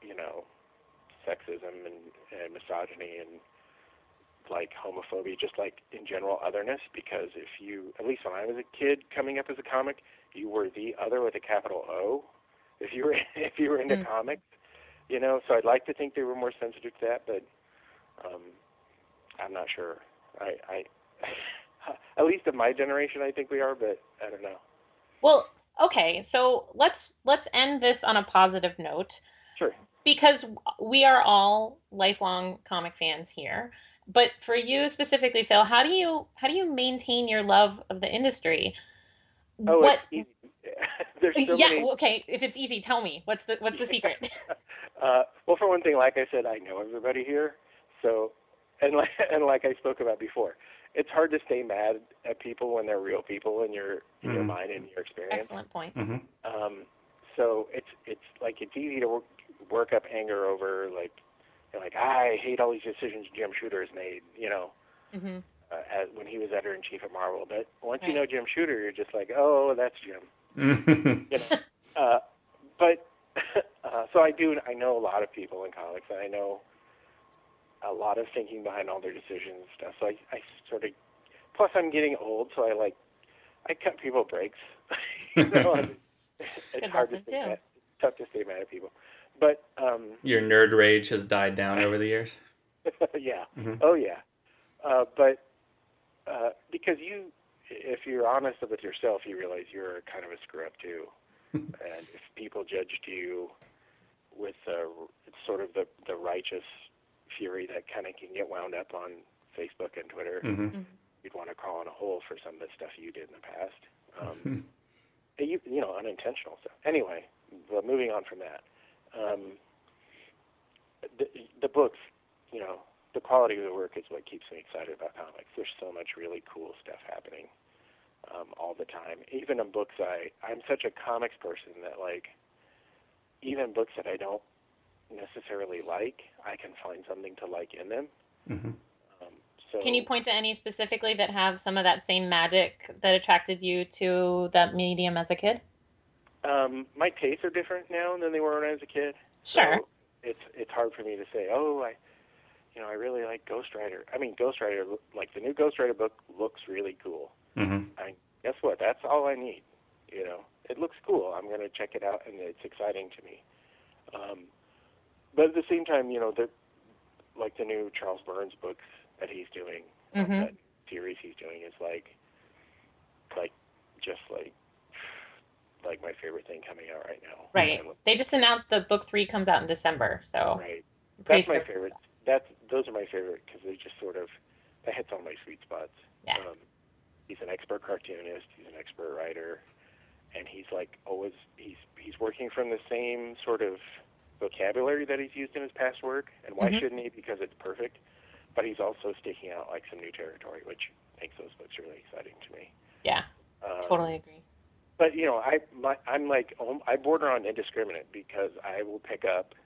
sexism and misogyny and homophobia, just in general otherness. Because at least when I was a kid coming up as a comic, you were the other with a capital O. If you were into comics, so I'd like to think they were more sensitive to that, but I'm not sure. I at least of my generation, I think we are, but I don't know. Well, okay, so let's end this on a positive note. Sure. Because we are all lifelong comic fans here, but for you specifically, Phil, how do you maintain your love of the industry? Oh, it's easy. There's so many... Okay. If it's easy, tell me. What's the secret? Well, for one thing, like I said, I know everybody here, so and like I spoke about before, it's hard to stay mad at people when they're real people in your mind and your experience. Excellent point. Mm-hmm. So it's easy to work up anger over I hate all these decisions Jim Shooter has made, Mm-hmm. When he was editor-in-chief at Marvel. But once you know Jim Shooter, you're just oh, that's Jim. But so I know a lot of people in comics, and I know a lot of thinking behind all their decisions and stuff. So I sort of, plus I'm getting old, so I cut people breaks. It's hard to stay mad. It's tough to stay mad at people. But your nerd rage has died down over the years. Yeah. Mm-hmm. Oh yeah. But because if you're honest with yourself, you realize you're kind of a screw up too. And if people judged you with sort of the righteous fury that kind of can get wound up on Facebook and Twitter, you'd want to crawl in a hole for some of the stuff you did in the past. Unintentional stuff. Anyway, but moving on from that, the books, the quality of the work is what keeps me excited about comics. There's so much really cool stuff happening all the time. Even in books, I'm such a comics person that even books that I don't necessarily like, I can find something to like in them. Mm-hmm. So, can you point to any specifically that have some of that same magic that attracted you to that medium as a kid? My tastes are different now than they were when I was a kid. Sure. So it's hard for me to say, I really like Ghost Rider. I mean, Ghost Rider, the new Ghost Rider book looks really cool. Mm-hmm. Guess what? That's all I need. You know, it looks cool. I'm going to check it out, and it's exciting to me. But at the same time, you know, like the new Charles Burns books that he's doing, that series he's doing is like my favorite thing coming out right now. Right. They just announced that book 3 comes out in December, so. Right. That's my favorite. Those are my favorite because they just sort of, that hits all my sweet spots. Yeah. He's an expert cartoonist. He's an expert writer, and he's like always he's working from the same sort of vocabulary that he's used in his past work. And why shouldn't he? Because it's perfect. But he's also staking out like some new territory, which makes those books really exciting to me. Yeah. Totally agree. But you know, I'm like I border on indiscriminate because I will pick up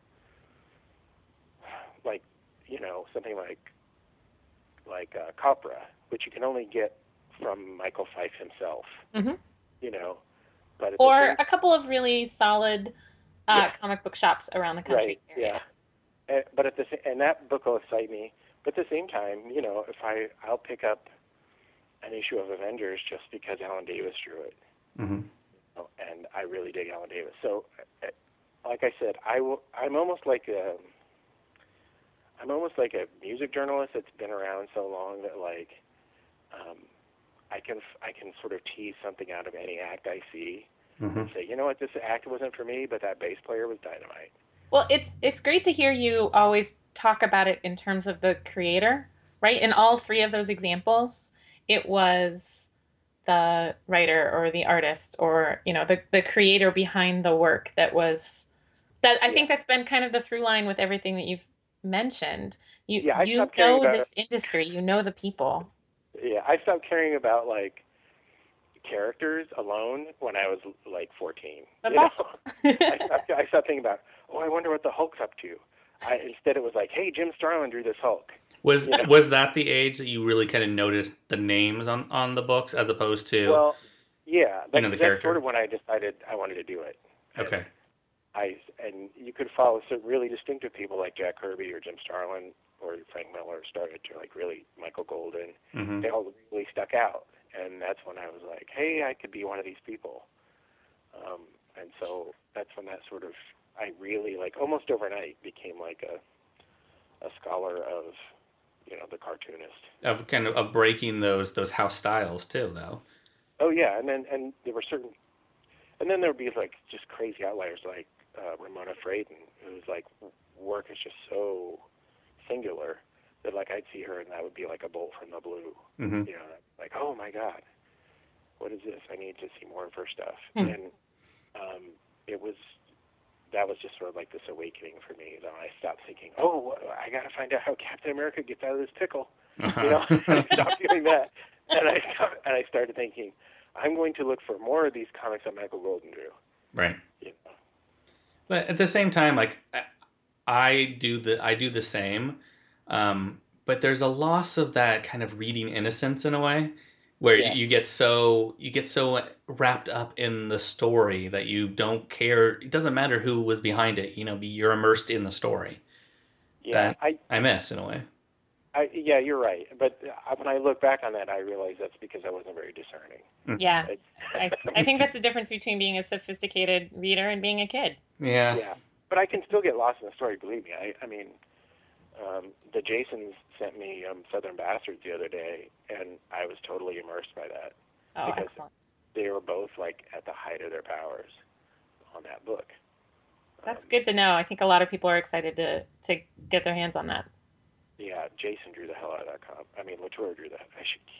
like, you know, something like Copra, which you can only get from Michael Fife himself. You know, but or a couple of really solid comic book shops around the country. Right. Yeah. But and that book will excite me. But at the same time, you know, if I'll pick up an issue of Avengers just because Alan Davis drew it. And I really dig Alan Davis. So, like I said, I'm almost like a music journalist that's been around so long that like I can sort of tease something out of any act I see and say, you know what, this act wasn't for me, but that bass player was dynamite. Well, it's great to hear you always talk about it in terms of the creator, right? In all 3 of those examples, it was the writer or the artist or, you know, the creator behind the work that I think that's been kind of the through line with everything that you've mentioned. You know this industry, you know the people. Yeah, I stopped caring about like characters alone when I was like 14. That's awesome. I stopped thinking about, I wonder what the Hulk's up to. Instead it was like, hey, Jim Starlin drew this Hulk. Was that the age that you really kind of noticed the names on the books as opposed to? Well, yeah, the character? That's sort of when I decided I wanted to do it. Okay. And you could follow some really distinctive people like Jack Kirby or Jim Starlin or Frank Miller started to like really Michael Golden. They all really stuck out, and that's when I was like, hey, I could be one of these people. And so that's when that sort of I really like almost overnight became like a scholar of, you know, the cartoonist. Of kind of breaking those house styles too, though. Oh yeah, and there were certain, and then there would be like just crazy outliers like Ramona Fradon, whose like work is just so singular that like I'd see her and that would be like a bolt from the blue. You know, like, oh my God, what is this? I need to see more of her stuff. And that was just sort of like this awakening for me. Then I stopped thinking, I got to find out how Captain America gets out of this pickle. You know, and I stopped doing that. And I started thinking, I'm going to look for more of these comics that Michael Golden drew. Right. You know? But at the same time, like I do the same. But there's a loss of that kind of reading innocence in a way, where you get so wrapped up in the story that you don't care. It doesn't matter who was behind it. You know, you're immersed in the story. Yeah, that I miss in a way. Yeah, you're right. But when I look back on that, I realize that's because I wasn't very discerning. Yeah, I think that's the difference between being a sophisticated reader and being a kid. Yeah. Yeah, but I can still get lost in the story. Believe me. I mean, the Jasons sent me Southern Bastards the other day, and I was totally immersed by that. Oh, because excellent. They were both like at the height of their powers on that book. That's good to know. I think a lot of people are excited to get their hands on that. Yeah, Jason drew the hell out of that comic. I mean, Latour drew that.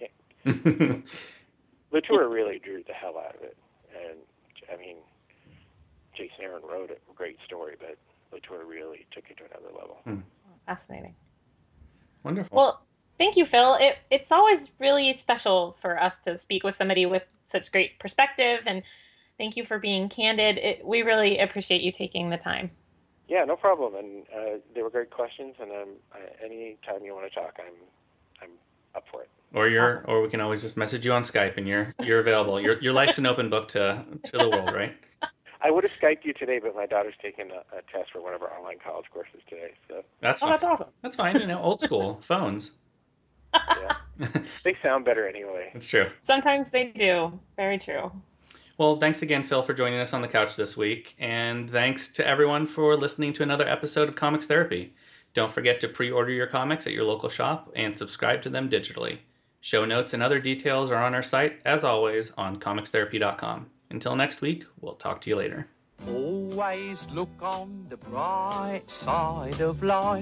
Latour really drew the hell out of it. And, I mean, Jason Aaron wrote a great story, but Latour really took it to another level. Fascinating. Wonderful. Well, thank you, Phil. It's always really special for us to speak with somebody with such great perspective, and thank you for being candid. We really appreciate you taking the time. Yeah, no problem. And they were great questions, and any time you want to talk, I'm up for it. Or we can always just message you on Skype, and you're available. Your life's an open book to the world, right? I would have Skyped you today, but my daughter's taking a test for one of our online college courses today. So that's fine. That's awesome. That's fine. You know, old school phones. Yeah, they sound better anyway. That's true. Sometimes they do. Very true. Well, thanks again, Phil, for joining us on the couch this week. And thanks to everyone for listening to another episode of Comics Therapy. Don't forget to pre-order your comics at your local shop and subscribe to them digitally. Show notes and other details are on our site, as always, on comicstherapy.com. Until next week, we'll talk to you later. Always look on the bright side of life.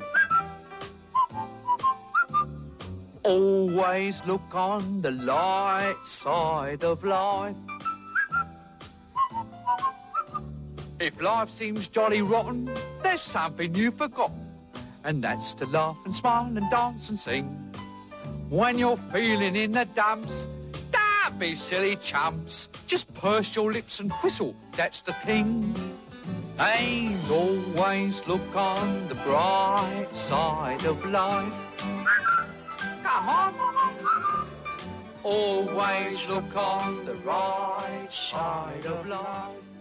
Always look on the light side of life. If life seems jolly rotten, there's something you've forgotten, and that's to laugh and smile and dance and sing. When you're feeling in the dumps, don't be silly chumps. Just purse your lips and whistle, that's the thing. And always look on the bright side of life. Come on. Always look on the right side of life.